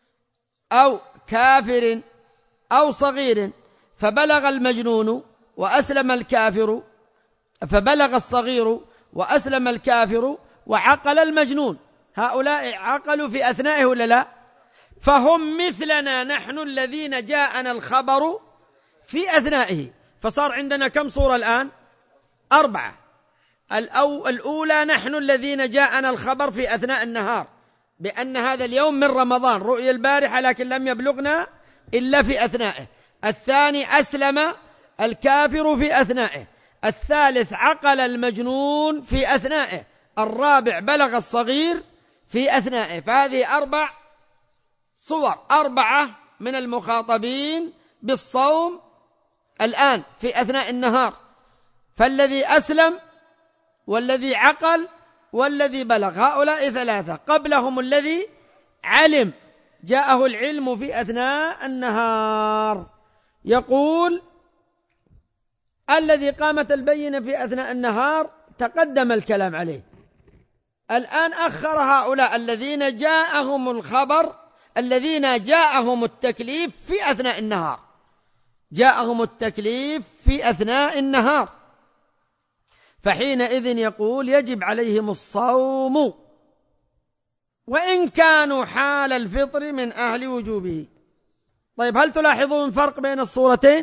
أو كافر أو صغير، فبلغ المجنون وأسلم الكافر، فبلغ الصغير وأسلم الكافر وعقل المجنون، هؤلاء عقلوا في أثنائه ولا لا؟ فهم مثلنا نحن الذين جاءنا الخبر في أثنائه. فصار عندنا كم صورة الآن؟ 4. الأولى نحن الذين جاءنا الخبر في أثناء النهار بأن هذا اليوم من رمضان، رؤيا البارحة لكن لم يبلغنا إلا في أثنائه. الثاني أسلم الكافر في أثنائه. الثالث عقل المجنون في أثنائه. الرابع بلغ الصغير في أثنائه. فهذه 4 صور، 4 من المخاطبين بالصوم الآن في أثناء النهار. فالذي أسلم والذي عقل والذي بلغ، هؤلاء 3. قبلهم الذي علم، جاءه العلم في أثناء النهار. يقول الذي قامت البينة في أثناء النهار تقدم الكلام عليه، الآن أخر هؤلاء الذين جاءهم الخبر، الذين جاءهم التكليف في أثناء النهار، جاءهم التكليف في أثناء النهار، فحينئذ يقول يجب عليهم الصوم وإن كانوا حال الفطر من أهل وجوبه. طيب هل تلاحظون فرق بين الصورتين؟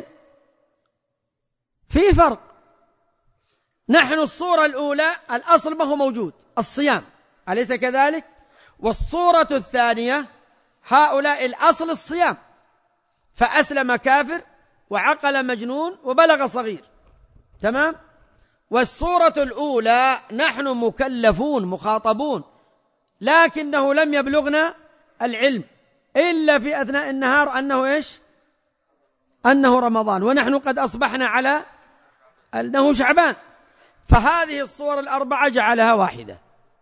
في فرق. نحن الصورة الأولى الأصل ما هو موجود، الصيام، أليس كذلك؟ والصورة الثانية هؤلاء الأصل الصيام، فأسلم كافر وعقل مجنون وبلغ صغير، تمام؟ والصورة الأولى نحن مكلفون مخاطبون، لكنه لم يبلغنا العلم إلا في أثناء النهار أنه إيش؟ أنه رمضان، ونحن قد أصبحنا على أنه شعبان. فهذه الصور ال4 جعلها واحدة.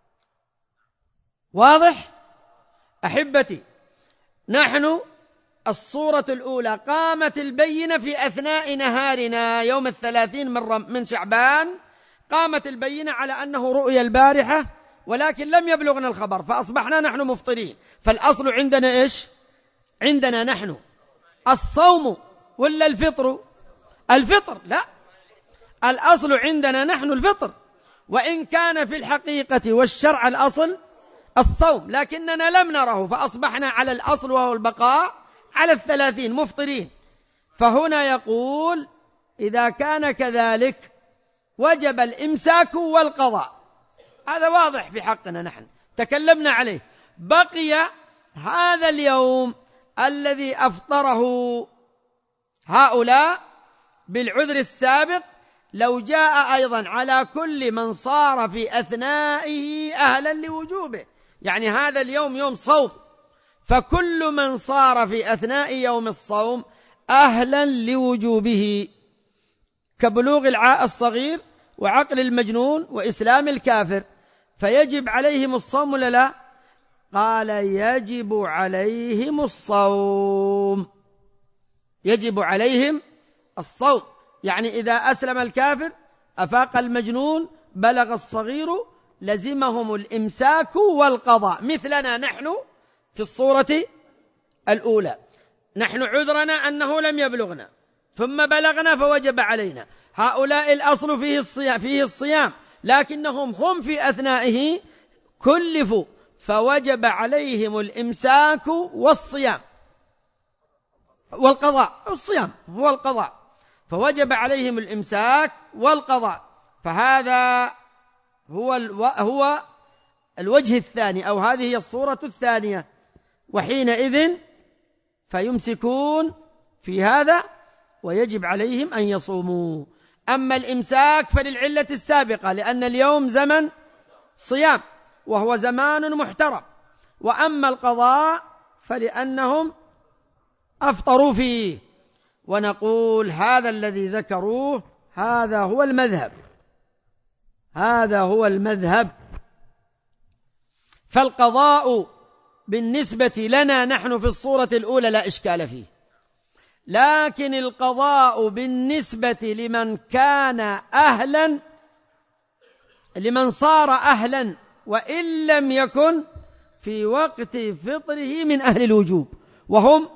واضح؟ أحبتي، نحن الصورة الأولى قامت البينة في أثناء نهارنا يوم 30 من شعبان، قامت البينة على أنه رؤيا البارحة ولكن لم يبلغنا الخبر، فأصبحنا نحن مفطرين. فالأصل عندنا إيش؟ عندنا نحن الصوم ولا الفطر؟ الفطر، لا، الأصل عندنا نحن الفطر، وإن كان في الحقيقة والشرع الأصل الصوم، لكننا لم نره فأصبحنا على الأصل وهو البقاء على 30 مفطرين. فهنا يقول إذا كان كذلك وجب الإمساك والقضاء، هذا واضح في حقنا، نحن تكلمنا عليه. بقي هذا اليوم الذي أفطره هؤلاء بالعذر السابق، لو جاء أيضا على كل من صار في أثنائه أهلا لوجوبه، يعني هذا اليوم يوم صوم، فكل من صار في أثناء يوم الصوم أهلا لوجوبه، كبلوغ الصغير وعقل المجنون وإسلام الكافر. فيجب عليهم الصوم ولا لا؟ قال يجب عليهم الصوم، يجب عليهم الصوم. يعني إذا أسلم الكافر أفاق المجنون بلغ الصغير لزمهم الإمساك والقضاء، مثلنا نحن في الصورة الأولى. نحن عذرنا أنه لم يبلغنا ثم بلغنا فوجب علينا. هؤلاء الأصل فيه الصيام، لكنهم هم في أثنائه كلفوا فوجب عليهم الإمساك والصيام والقضاء. الصيام هو القضاء، فوجب عليهم الإمساك والقضاء. فهذا هو الوجه الثاني، أو هذه هي الصورة الثانية. وحينئذ فيمسكون في هذا ويجب عليهم أن يصوموا. أما الإمساك فللعلة السابقة، لأن اليوم زمن صيام وهو زمان محترم. وأما القضاء فلأنهم أفطروا فيه. ونقول هذا الذي ذكروه هذا هو المذهب، هذا هو المذهب. فالقضاء بالنسبة لنا نحن في الصورة الأولى لا إشكال فيه، لكن القضاء بالنسبة لمن كان أهلا، لمن صار أهلا وإن لم يكن في وقت فطره من أهل الوجوب، وهم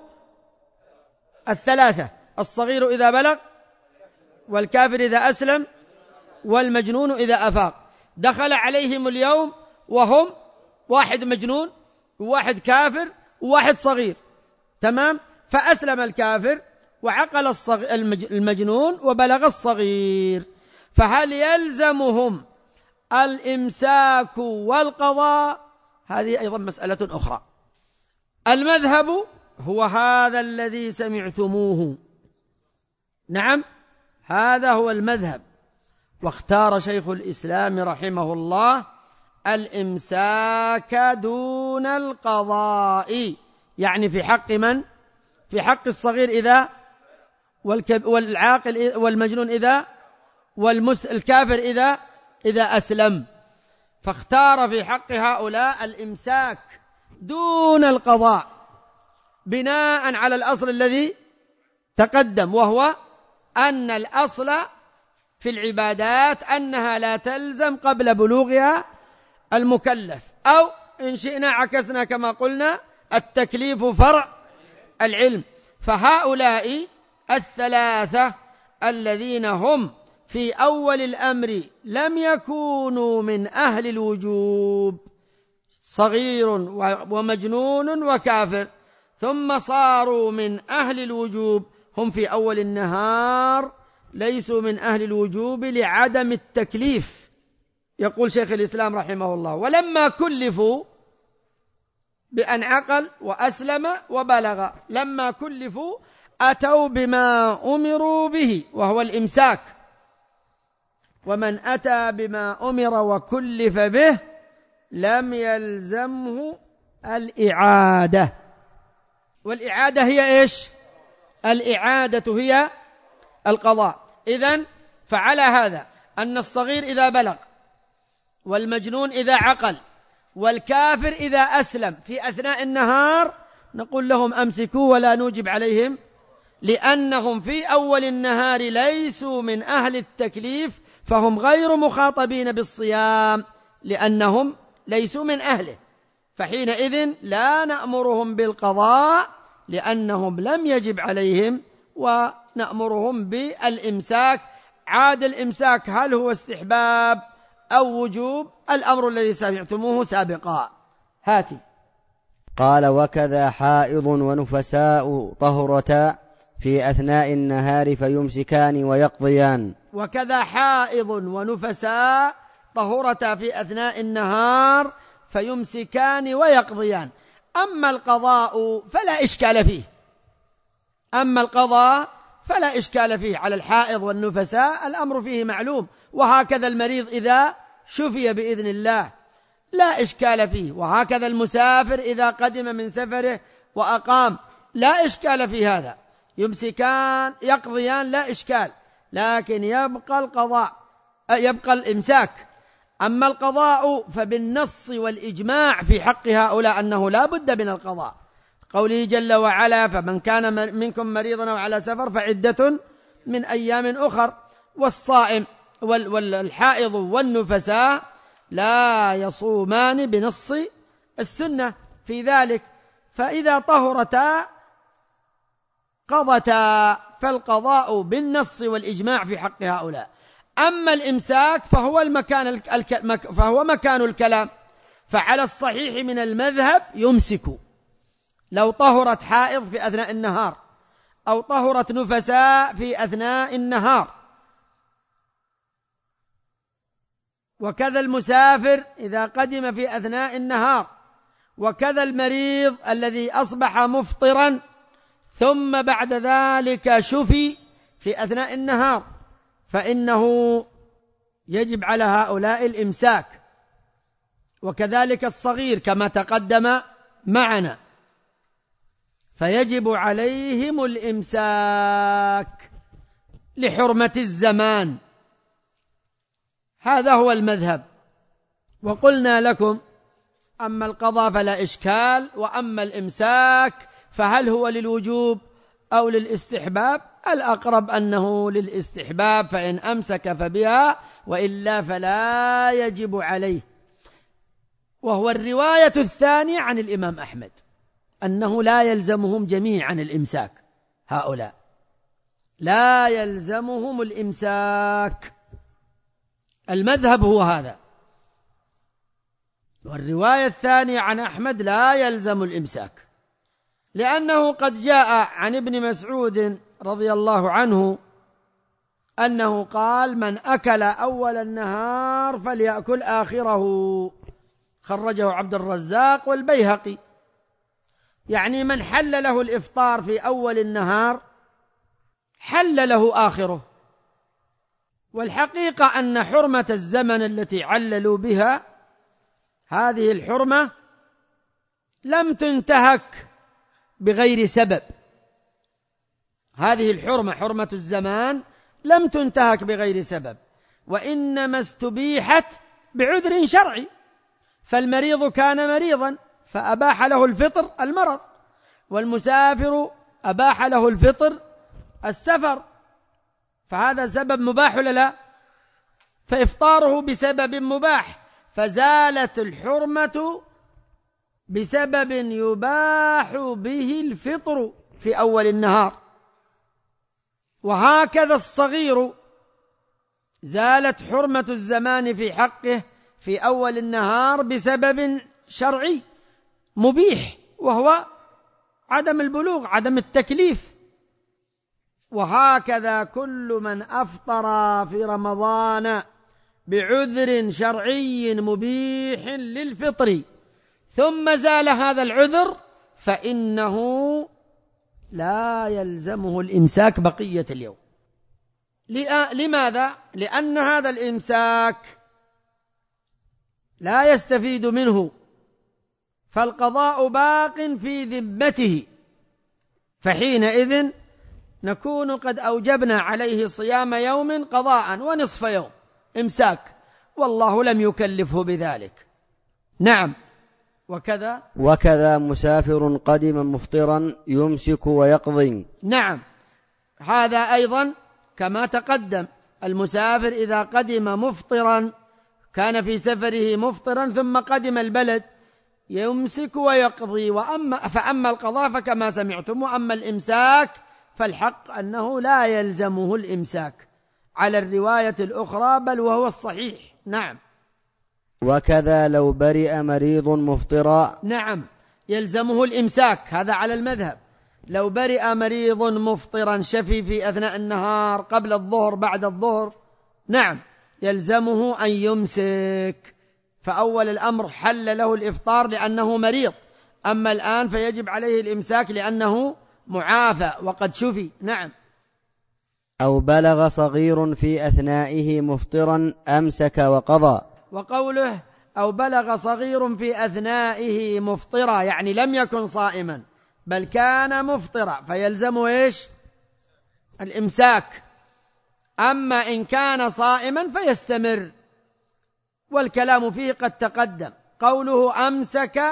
الثلاثة: الصغير إذا بلغ، والكافر إذا أسلم، والمجنون إذا أفاق. دخل عليهم اليوم وهم واحد مجنون وواحد كافر وواحد صغير، تمام؟ فأسلم الكافر وعقل المجنون وبلغ الصغير، فهل يلزمهم الإمساك والقضاء؟ هذه أيضا مسألة أخرى. المذهب هو هذا الذي سمعتموه، نعم هذا هو المذهب. واختار شيخ الإسلام رحمه الله الإمساك دون القضاء، يعني في حق من؟ في حق الصغير إذا، والعاقل والمجنون إذا، والكافر إذا أسلم. فاختار في حق هؤلاء الإمساك دون القضاء بناء على الأصل الذي تقدم، وهو أن الأصل في العبادات أنها لا تلزم قبل بلوغها المكلف، أو إن شئنا عكسنا كما قلنا التكليف فرع العلم. فهؤلاء الثلاثة الذين هم في أول الأمر لم يكونوا من أهل الوجوب، صغير ومجنون وكافر، ثم صاروا من أهل الوجوب، هم في أول النهار ليسوا من أهل الوجوب لعدم التكليف. يقول شيخ الإسلام رحمه الله: ولما كلفوا بأن عقل وأسلم وبلغ، لما كلفوا أتوا بما أمروا به وهو الإمساك. ومن أتى بما أمر وكلف به لم يلزمه الإعادة. والإعادة هي إيش؟ الإعادة هي القضاء. إذن فعلى هذا أن الصغير إذا بلغ، والمجنون إذا عقل، والكافر إذا أسلم في أثناء النهار، نقول لهم أمسكوا ولا نوجب عليهم، لأنهم في أول النهار ليسوا من أهل التكليف، فهم غير مخاطبين بالصيام لأنهم ليسوا من أهله. فحينئذ لا نأمرهم بالقضاء لأنهم لم يجب عليهم، ونأمرهم بالإمساك. عاد الإمساك هل هو استحباب أو وجوب؟ الأمر الذي سمعتموه سابقا. هاتي. قال: وكذا حائض ونفساء طهرتا في أثناء النهار فيمسكان ويقضيان. وكذا حائض ونفساء طهرتا في أثناء النهار فيمسكان ويقضيان. أما القضاء فلا إشكال فيه، أما القضاء فلا إشكال فيه على الحائض والنفساء، الأمر فيه معلوم. وهكذا المريض إذا شفي بإذن الله لا إشكال فيه، وهكذا المسافر إذا قدم من سفره وأقام لا إشكال في هذا، يمسكان يقضيان لا إشكال. لكن يبقى القضاء، يبقى الإمساك. أما القضاء فبالنص والإجماع في حق هؤلاء أنه لا بد من القضاء، قوله جل وعلا: فمن كان منكم مريضا أو على سفر فعدة من أيام أخر. والصائم والحائض والنفساء لا يصومان بنص السنة في ذلك، فإذا طهرتا قضتا، فالقضاء بالنص والإجماع في حق هؤلاء. أما الإمساك فهو مكان الكلام، فعلى الصحيح من المذهب يمسك لو طهرت حائض في أثناء النهار أو طهرت نفساء في أثناء النهار، وكذا المسافر إذا قدم في أثناء النهار، وكذا المريض الذي أصبح مفطرا ثم بعد ذلك شفي في أثناء النهار، فإنه يجب على هؤلاء الإمساك، وكذلك الصغير كما تقدم معنا، فيجب عليهم الإمساك لحرمة الزمان. هذا هو المذهب. وقلنا لكم أما القضاء فلا إشكال، وأما الإمساك فهل هو للوجوب أو للاستحباب؟ الأقرب أنه للاستحباب، فإن أمسك فبها وإلا فلا يجب عليه. وهو الرواية الثانية عن الإمام أحمد أنه لا يلزمهم جميعا الإمساك، هؤلاء لا يلزمهم الإمساك، المذهب هو هذا. والرواية الثانية عن أحمد لا يلزم الإمساك، لأنه قد جاء عن ابن مسعود رضي الله عنه أنه قال: من أكل أول النهار فليأكل آخره، خرجه عبد الرزاق والبيهقي، يعني من حل له الإفطار في أول النهار حل له آخره. والحقيقة أن حرمة الزمن التي عللوا بها هذه الحرمة لم تنتهك بغير سبب، هذه الحرمة حرمة الزمان لم تنتهك بغير سبب، وإنما استبيحت بعذر شرعي، فالمريض كان مريضا فأباح له الفطر المرض، والمسافر أباح له الفطر السفر، فهذا سبب مباح ولا لا؟ فإفطاره بسبب مباح، فزالت الحرمة بسبب يباح به الفطر في أول النهار. وهكذا الصغير زالت حرمة الزمان في حقه في أول النهار بسبب شرعي مبيح، وهو عدم البلوغ، عدم التكليف. وهكذا كل من أفطر في رمضان بعذر شرعي مبيح للفطر ثم زال هذا العذر فإنه لا يلزمه الإمساك بقية اليوم. لماذا؟ لأن هذا الإمساك لا يستفيد منه، فالقضاء باق في ذمته، فحينئذ نكون قد أوجبنا عليه صيام يوم قضاء ونصف يوم إمساك، والله لم يكلفه بذلك. نعم. وكذا مسافر قدم مفطرا يمسك ويقضي. نعم، هذا أيضا كما تقدم، المسافر إذا قدم مفطرا كان في سفره مفطرا ثم قدم البلد يمسك ويقضي. فأما القضاء فكما سمعتم، وأما الإمساك فالحق أنه لا يلزمه الإمساك على الرواية الأخرى، بل وهو الصحيح. نعم. وكذا لو برئ مريض مفطرا. نعم، يلزمه الإمساك، هذا على المذهب. لو برئ مريض مفطرا شفي في أثناء النهار قبل الظهر بعد الظهر، نعم يلزمه أن يمسك، فأول الأمر حل له الإفطار لأنه مريض، أما الآن فيجب عليه الإمساك لأنه معافى وقد شفي. نعم. أو بلغ صغير في أثنائه مفطرا أمسك وقضى. وقوله أو بلغ صغير في أثنائه مفطرا يعني لم يكن صائما بل كان مفطرا، فيلزمه إيش؟ الإمساك. أما إن كان صائما فيستمر. والكلام فيه قد تقدم. قوله أمسك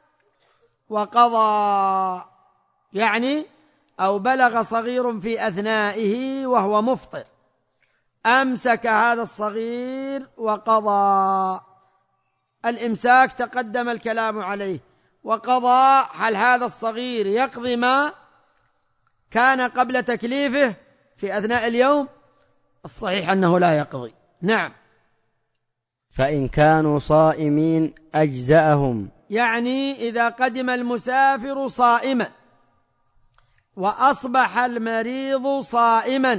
وقضى يعني أو بلغ صغير في أثنائه وهو مفطر، أمسك هذا الصغير وقضى. الإمساك تقدم الكلام عليه، وقضى هل هذا الصغير يقضي ما كان قبل تكليفه في أثناء اليوم؟ الصحيح أنه لا يقضي. نعم. فإن كانوا صائمين أجزأهم، يعني إذا قدم المسافر صائما وأصبح المريض صائما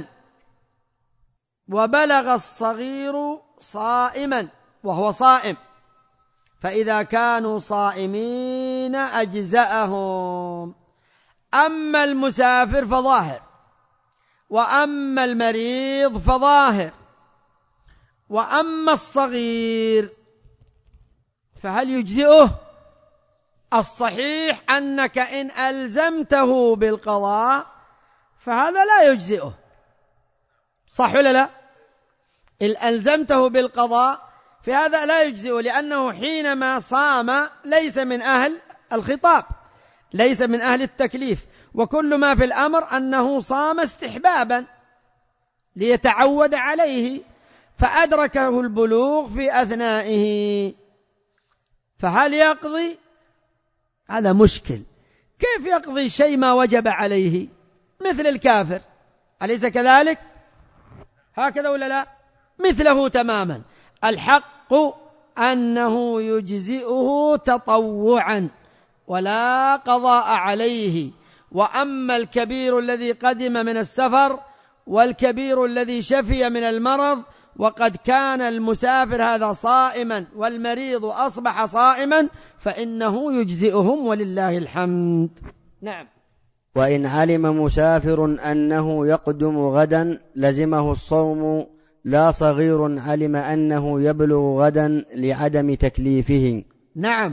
وبلغ الصغير صائما وهو صائم، فإذا كانوا صائمين أجزأهم. أما المسافر فظاهر، وأما المريض فظاهر، وأما الصغير فهل يجزئه؟ الصحيح أنك إن ألزمته بالقضاء فهذا لا يجزئه، صح ولا لا؟ إن ألزمته بالقضاء في هذا لا يجزئه، لأنه حينما صام ليس من أهل الخطاب، ليس من أهل التكليف، وكل ما في الأمر أنه صام استحبابا ليتعود عليه، فأدركه البلوغ في أثنائه، فهل يقضي؟ هذا مشكل. كيف يقضي شيء ما وجب عليه؟ مثل الكافر، أليس كذلك؟ هكذا ولا لا؟ مثله تماما. الحق أنه يجزئه تطوعا ولا قضاء عليه. وأما الكبير الذي قدم من السفر والكبير الذي شفي من المرض، وقد كان المسافر هذا صائما والمريض أصبح صائما، فإنه يجزئهم ولله الحمد. نعم. وإن علم مسافر أنه يقدم غدا لزمه الصوم، لا صغير علم أنه يبلغ غدا لعدم تكليفه. نعم.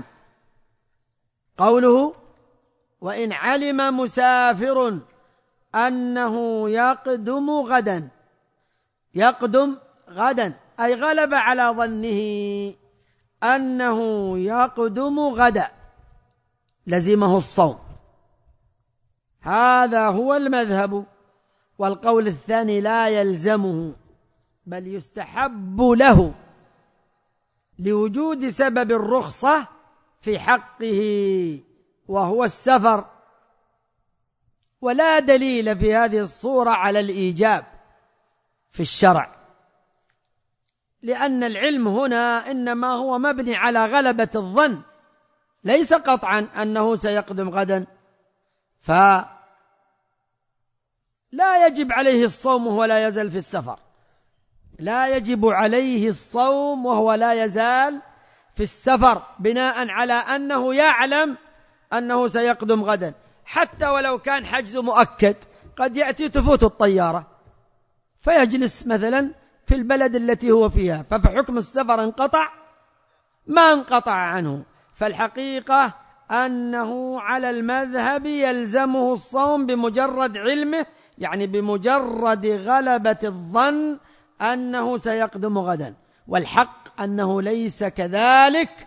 قوله وإن علم مسافر أنه يقدم غدا، يقدم غدا أي غلب على ظنه أنه يقدم غدا، لزمه الصوم. هذا هو المذهب. والقول الثاني لا يلزمه، بل يستحب له لوجود سبب الرخصة في حقه وهو السفر، ولا دليل في هذه الصورة على الإيجاب في الشرع، لأن العلم هنا إنما هو مبني على غلبة الظن، ليس قطعا أنه سيقدم غدا، فلا يجب عليه الصوم وهو لا يزال في السفر، لا يجب عليه الصوم وهو لا يزال في السفر، بناء على أنه يعلم أنه سيقدم غدا، حتى ولو كان حجز مؤكد، قد يأتي تفوت الطيارة فيجلس مثلا في البلد التي هو فيها، فحكم السفر انقطع؟ ما انقطع عنه. فالحقيقة أنه على المذهب يلزمه الصوم بمجرد علمه، يعني بمجرد غلبة الظن أنه سيقدم غدا، والحق أنه ليس كذلك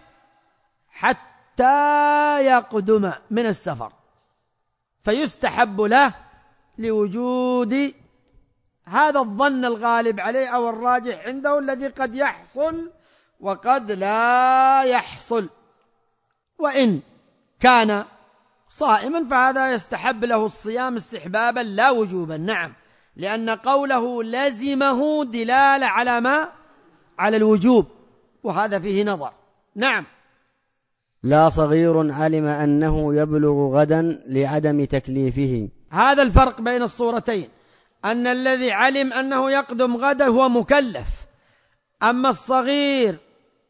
حتى يقدم من السفر، فيستحب له لوجود هذا الظن الغالب عليه أو الراجح عنده الذي قد يحصل وقد لا يحصل. وإن كان صائما فهذا يستحب له الصيام استحبابا لا وجوبا. نعم، لأن قوله لزمه دلالة على ما؟ على الوجوب، وهذا فيه نظر. نعم. لا صغير علم أنه يبلغ غدا لعدم تكليفه. هذا الفرق بين الصورتين، أن الذي علم أنه يقدم غدا هو مكلف، أما الصغير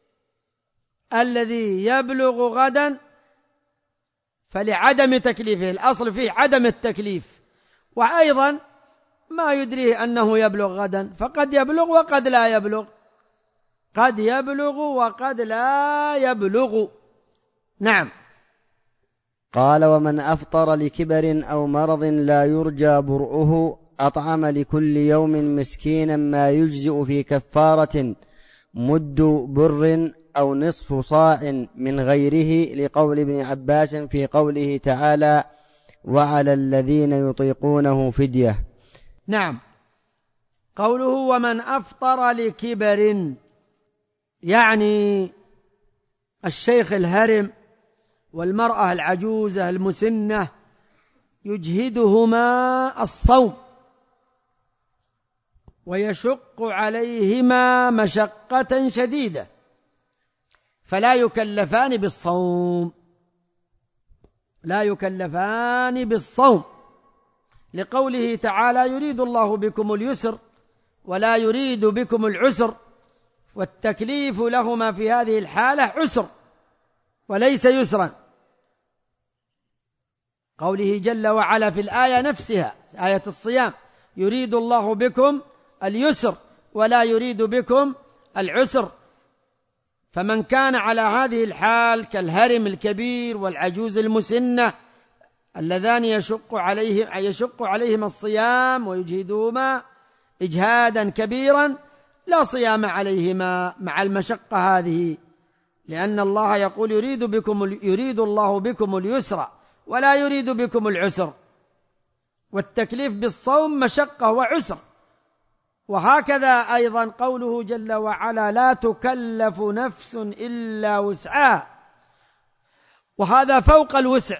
الذي يبلغ غدا فلعدم تكليفه، الأصل فيه عدم التكليف، وأيضا ما يدريه أنه يبلغ غدا، فقد يبلغ وقد لا يبلغ، قد يبلغ وقد لا يبلغ. نعم. قال ومن أفطر لكبر أو مرض لا يرجى برؤه أطعم لكل يوم مسكينا ما يجزئ في كفارة مد بر أو نصف صاع من غيره، لقول ابن عباس في قوله تعالى: وعلى الذين يطيقونه فدية. نعم، قوله ومن أفطر لكبر، يعني الشيخ الهرم والمرأة العجوزة المسنة يجهدهما الصوم ويشق عليهما مشقة شديدة فلا يكلفان بالصوم، لا يكلفان بالصوم، لقوله تعالى: يريد الله بكم اليسر ولا يريد بكم العسر، والتكليف لهما في هذه الحالة عسر وليس يسرا. قوله جل وعلا في الآية نفسها، آية الصيام: يريد الله بكم اليسر ولا يريد بكم العسر. فمن كان على هذه الحال كالهرم الكبير والعجوز المسنة اللذان يشق عليهما الصيام ويجهدهما إجهادا كبيرا، لا صيام عليهما مع المشقة هذه، لأن الله يقول: يريد الله بكم اليسر ولا يريد بكم العسر، والتكليف بالصوم مشقة وعسر. وهكذا أيضا قوله جل وعلا: لا تكلف نفس إلا وسعها، وهذا فوق الوسع.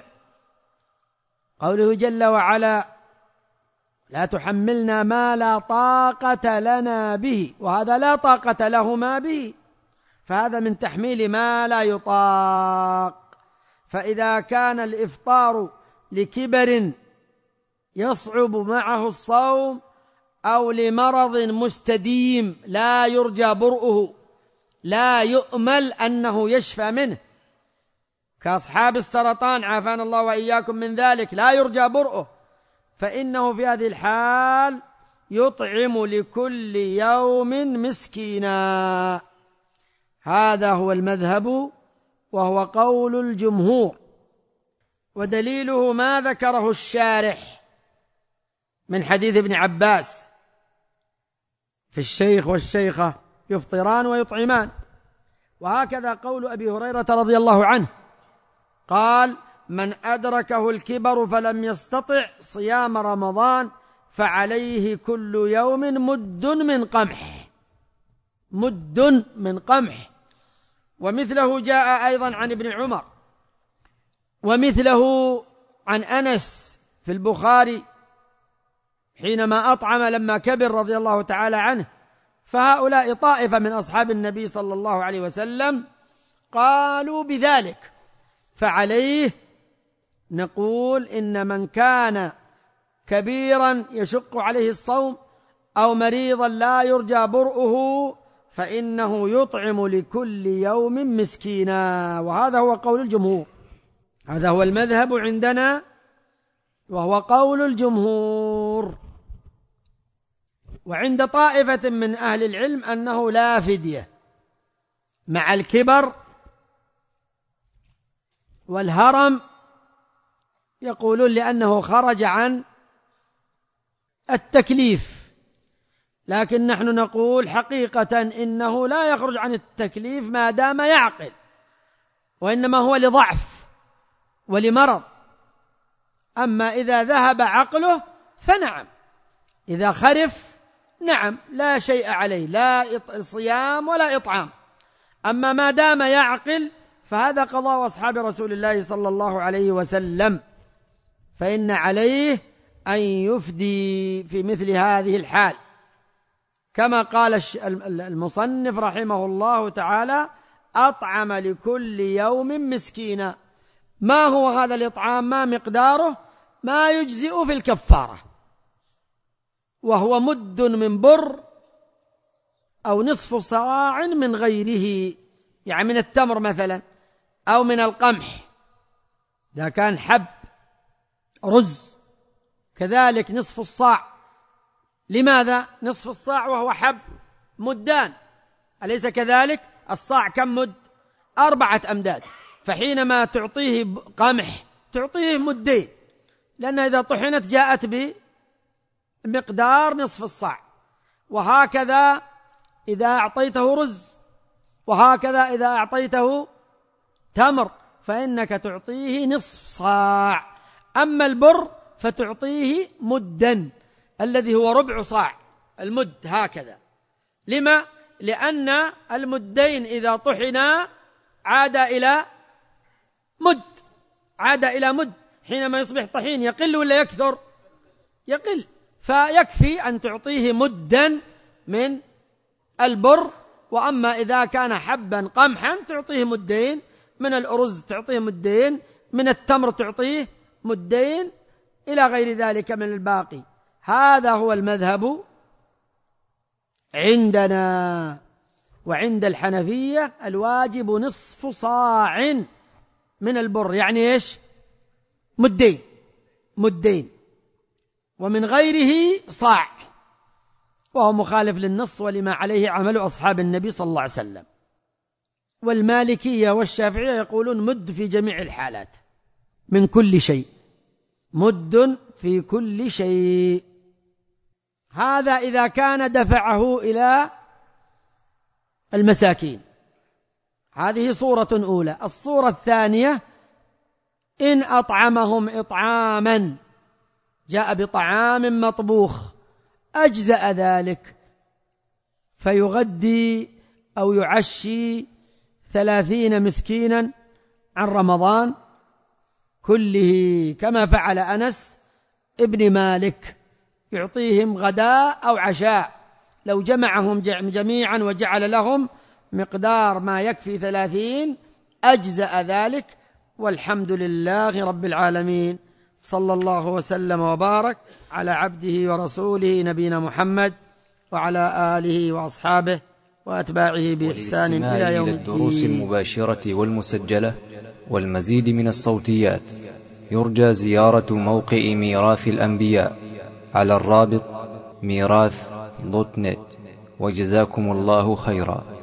قوله جل وعلا: لا تحملنا ما لا طاقة لنا به، وهذا لا طاقة لهما به، فهذا من تحميل ما لا يطاق. فإذا كان الإفطار لكبر يصعب معه الصوم، أو لمرض مستديم لا يرجى برؤه، لا يؤمل أنه يشفى منه، كأصحاب السرطان عافانا الله وإياكم من ذلك، لا يرجى برؤه، فإنه في هذه الحال يطعم لكل يوم مسكينا. هذا هو المذهب وهو قول الجمهور، ودليله ما ذكره الشارح من حديث ابن عباس في الشيخ والشيخة يفطران ويطعمان. وهكذا قول أبي هريرة رضي الله عنه قال: من أدركه الكبر فلم يستطع صيام رمضان فعليه كل يوم مد من قمح، مد من قمح. ومثله جاء أيضا عن ابن عمر، ومثله عن أنس في البخاري حينما أطعم لما كبر رضي الله تعالى عنه. فهؤلاء طائفة من أصحاب النبي صلى الله عليه وسلم قالوا بذلك، فعليه نقول إن من كان كبيرا يشق عليه الصوم أو مريضا لا يرجى برؤه فإنه يطعم لكل يوم مسكينا. وهذا هو قول الجمهور، هذا هو المذهب عندنا وهو قول الجمهور. وعند طائفة من أهل العلم أنه لا فدية مع الكبر والهرم، يقولون لأنه خرج عن التكليف، لكن نحن نقول حقيقة إنه لا يخرج عن التكليف ما دام يعقل، وإنما هو لضعف ولمرض. أما إذا ذهب عقله فنعم، إذا خرف نعم لا شيء عليه، لا صيام ولا إطعام. أما ما دام يعقل فهذا قضاء أصحاب رسول الله صلى الله عليه وسلم، فإن عليه أن يفدي في مثل هذه الحال، كما قال المصنف رحمه الله تعالى: أطعم لكل يوم مسكينا. ما هو هذا الإطعام؟ ما مقداره؟ ما يجزئ في الكفارة، وهو مد من بر أو نصف صاع من غيره، يعني من التمر مثلا أو من القمح إذا كان حب رز، كذلك نصف الصاع. لماذا نصف الصاع وهو حب؟ مدان، أليس كذلك؟ الصاع كم مد؟ 4 أمداد، فحينما تعطيه قمح تعطيه مدين، لأنها إذا طحنت جاءت بمقدار نصف الصاع. وهكذا إذا أعطيته رز وهكذا إذا أعطيته تمر فإنك تعطيه نصف صاع، أما البر فتعطيه مدا الذي هو ربع صاع، المد هكذا. لما؟ لأن المدين إذا طحنا عاد إلى مد، حينما يصبح طحين يقل ولا يكثر؟ يقل، فيكفي أن تعطيه مدا من البر. وأما إذا كان حبا قمحا تعطيه مدين، من الأرز تعطيه مدين، من التمر تعطيه مدين، إلى غير ذلك من الباقي. هذا هو المذهب عندنا. وعند الحنفية الواجب نصف صاع من البر، يعني إيش؟ مدين، ومن غيره صاع، وهو مخالف للنص ولما عليه عمل أصحاب النبي صلى الله عليه وسلم. والمالكية والشافعية يقولون مد في جميع الحالات من كل شيء، مد في كل شيء. هذا إذا كان دفعه إلى المساكين. هذه صورة أولى. الصورة الثانية: إن أطعمهم إطعاما، جاء بطعام مطبوخ أجزأ ذلك، فيغدي أو يعشي 30 مسكينا عن رمضان كله، كما فعل أنس ابن مالك، يعطيهم غداء أو عشاء، لو جمعهم جميعا وجعل لهم مقدار ما يكفي 30 أجزأ ذلك. والحمد لله رب العالمين، صلى الله وسلم وبارك على عبده ورسوله نبينا محمد وعلى آله وأصحابه وأتباعه بإحسان إلى يوم الدين. الدروس المباشرة والمسجلة والمزيد من الصوتيات يرجى زيارة موقع ميراث الأنبياء على الرابط ميراث.net. وجزاكم الله خيرا.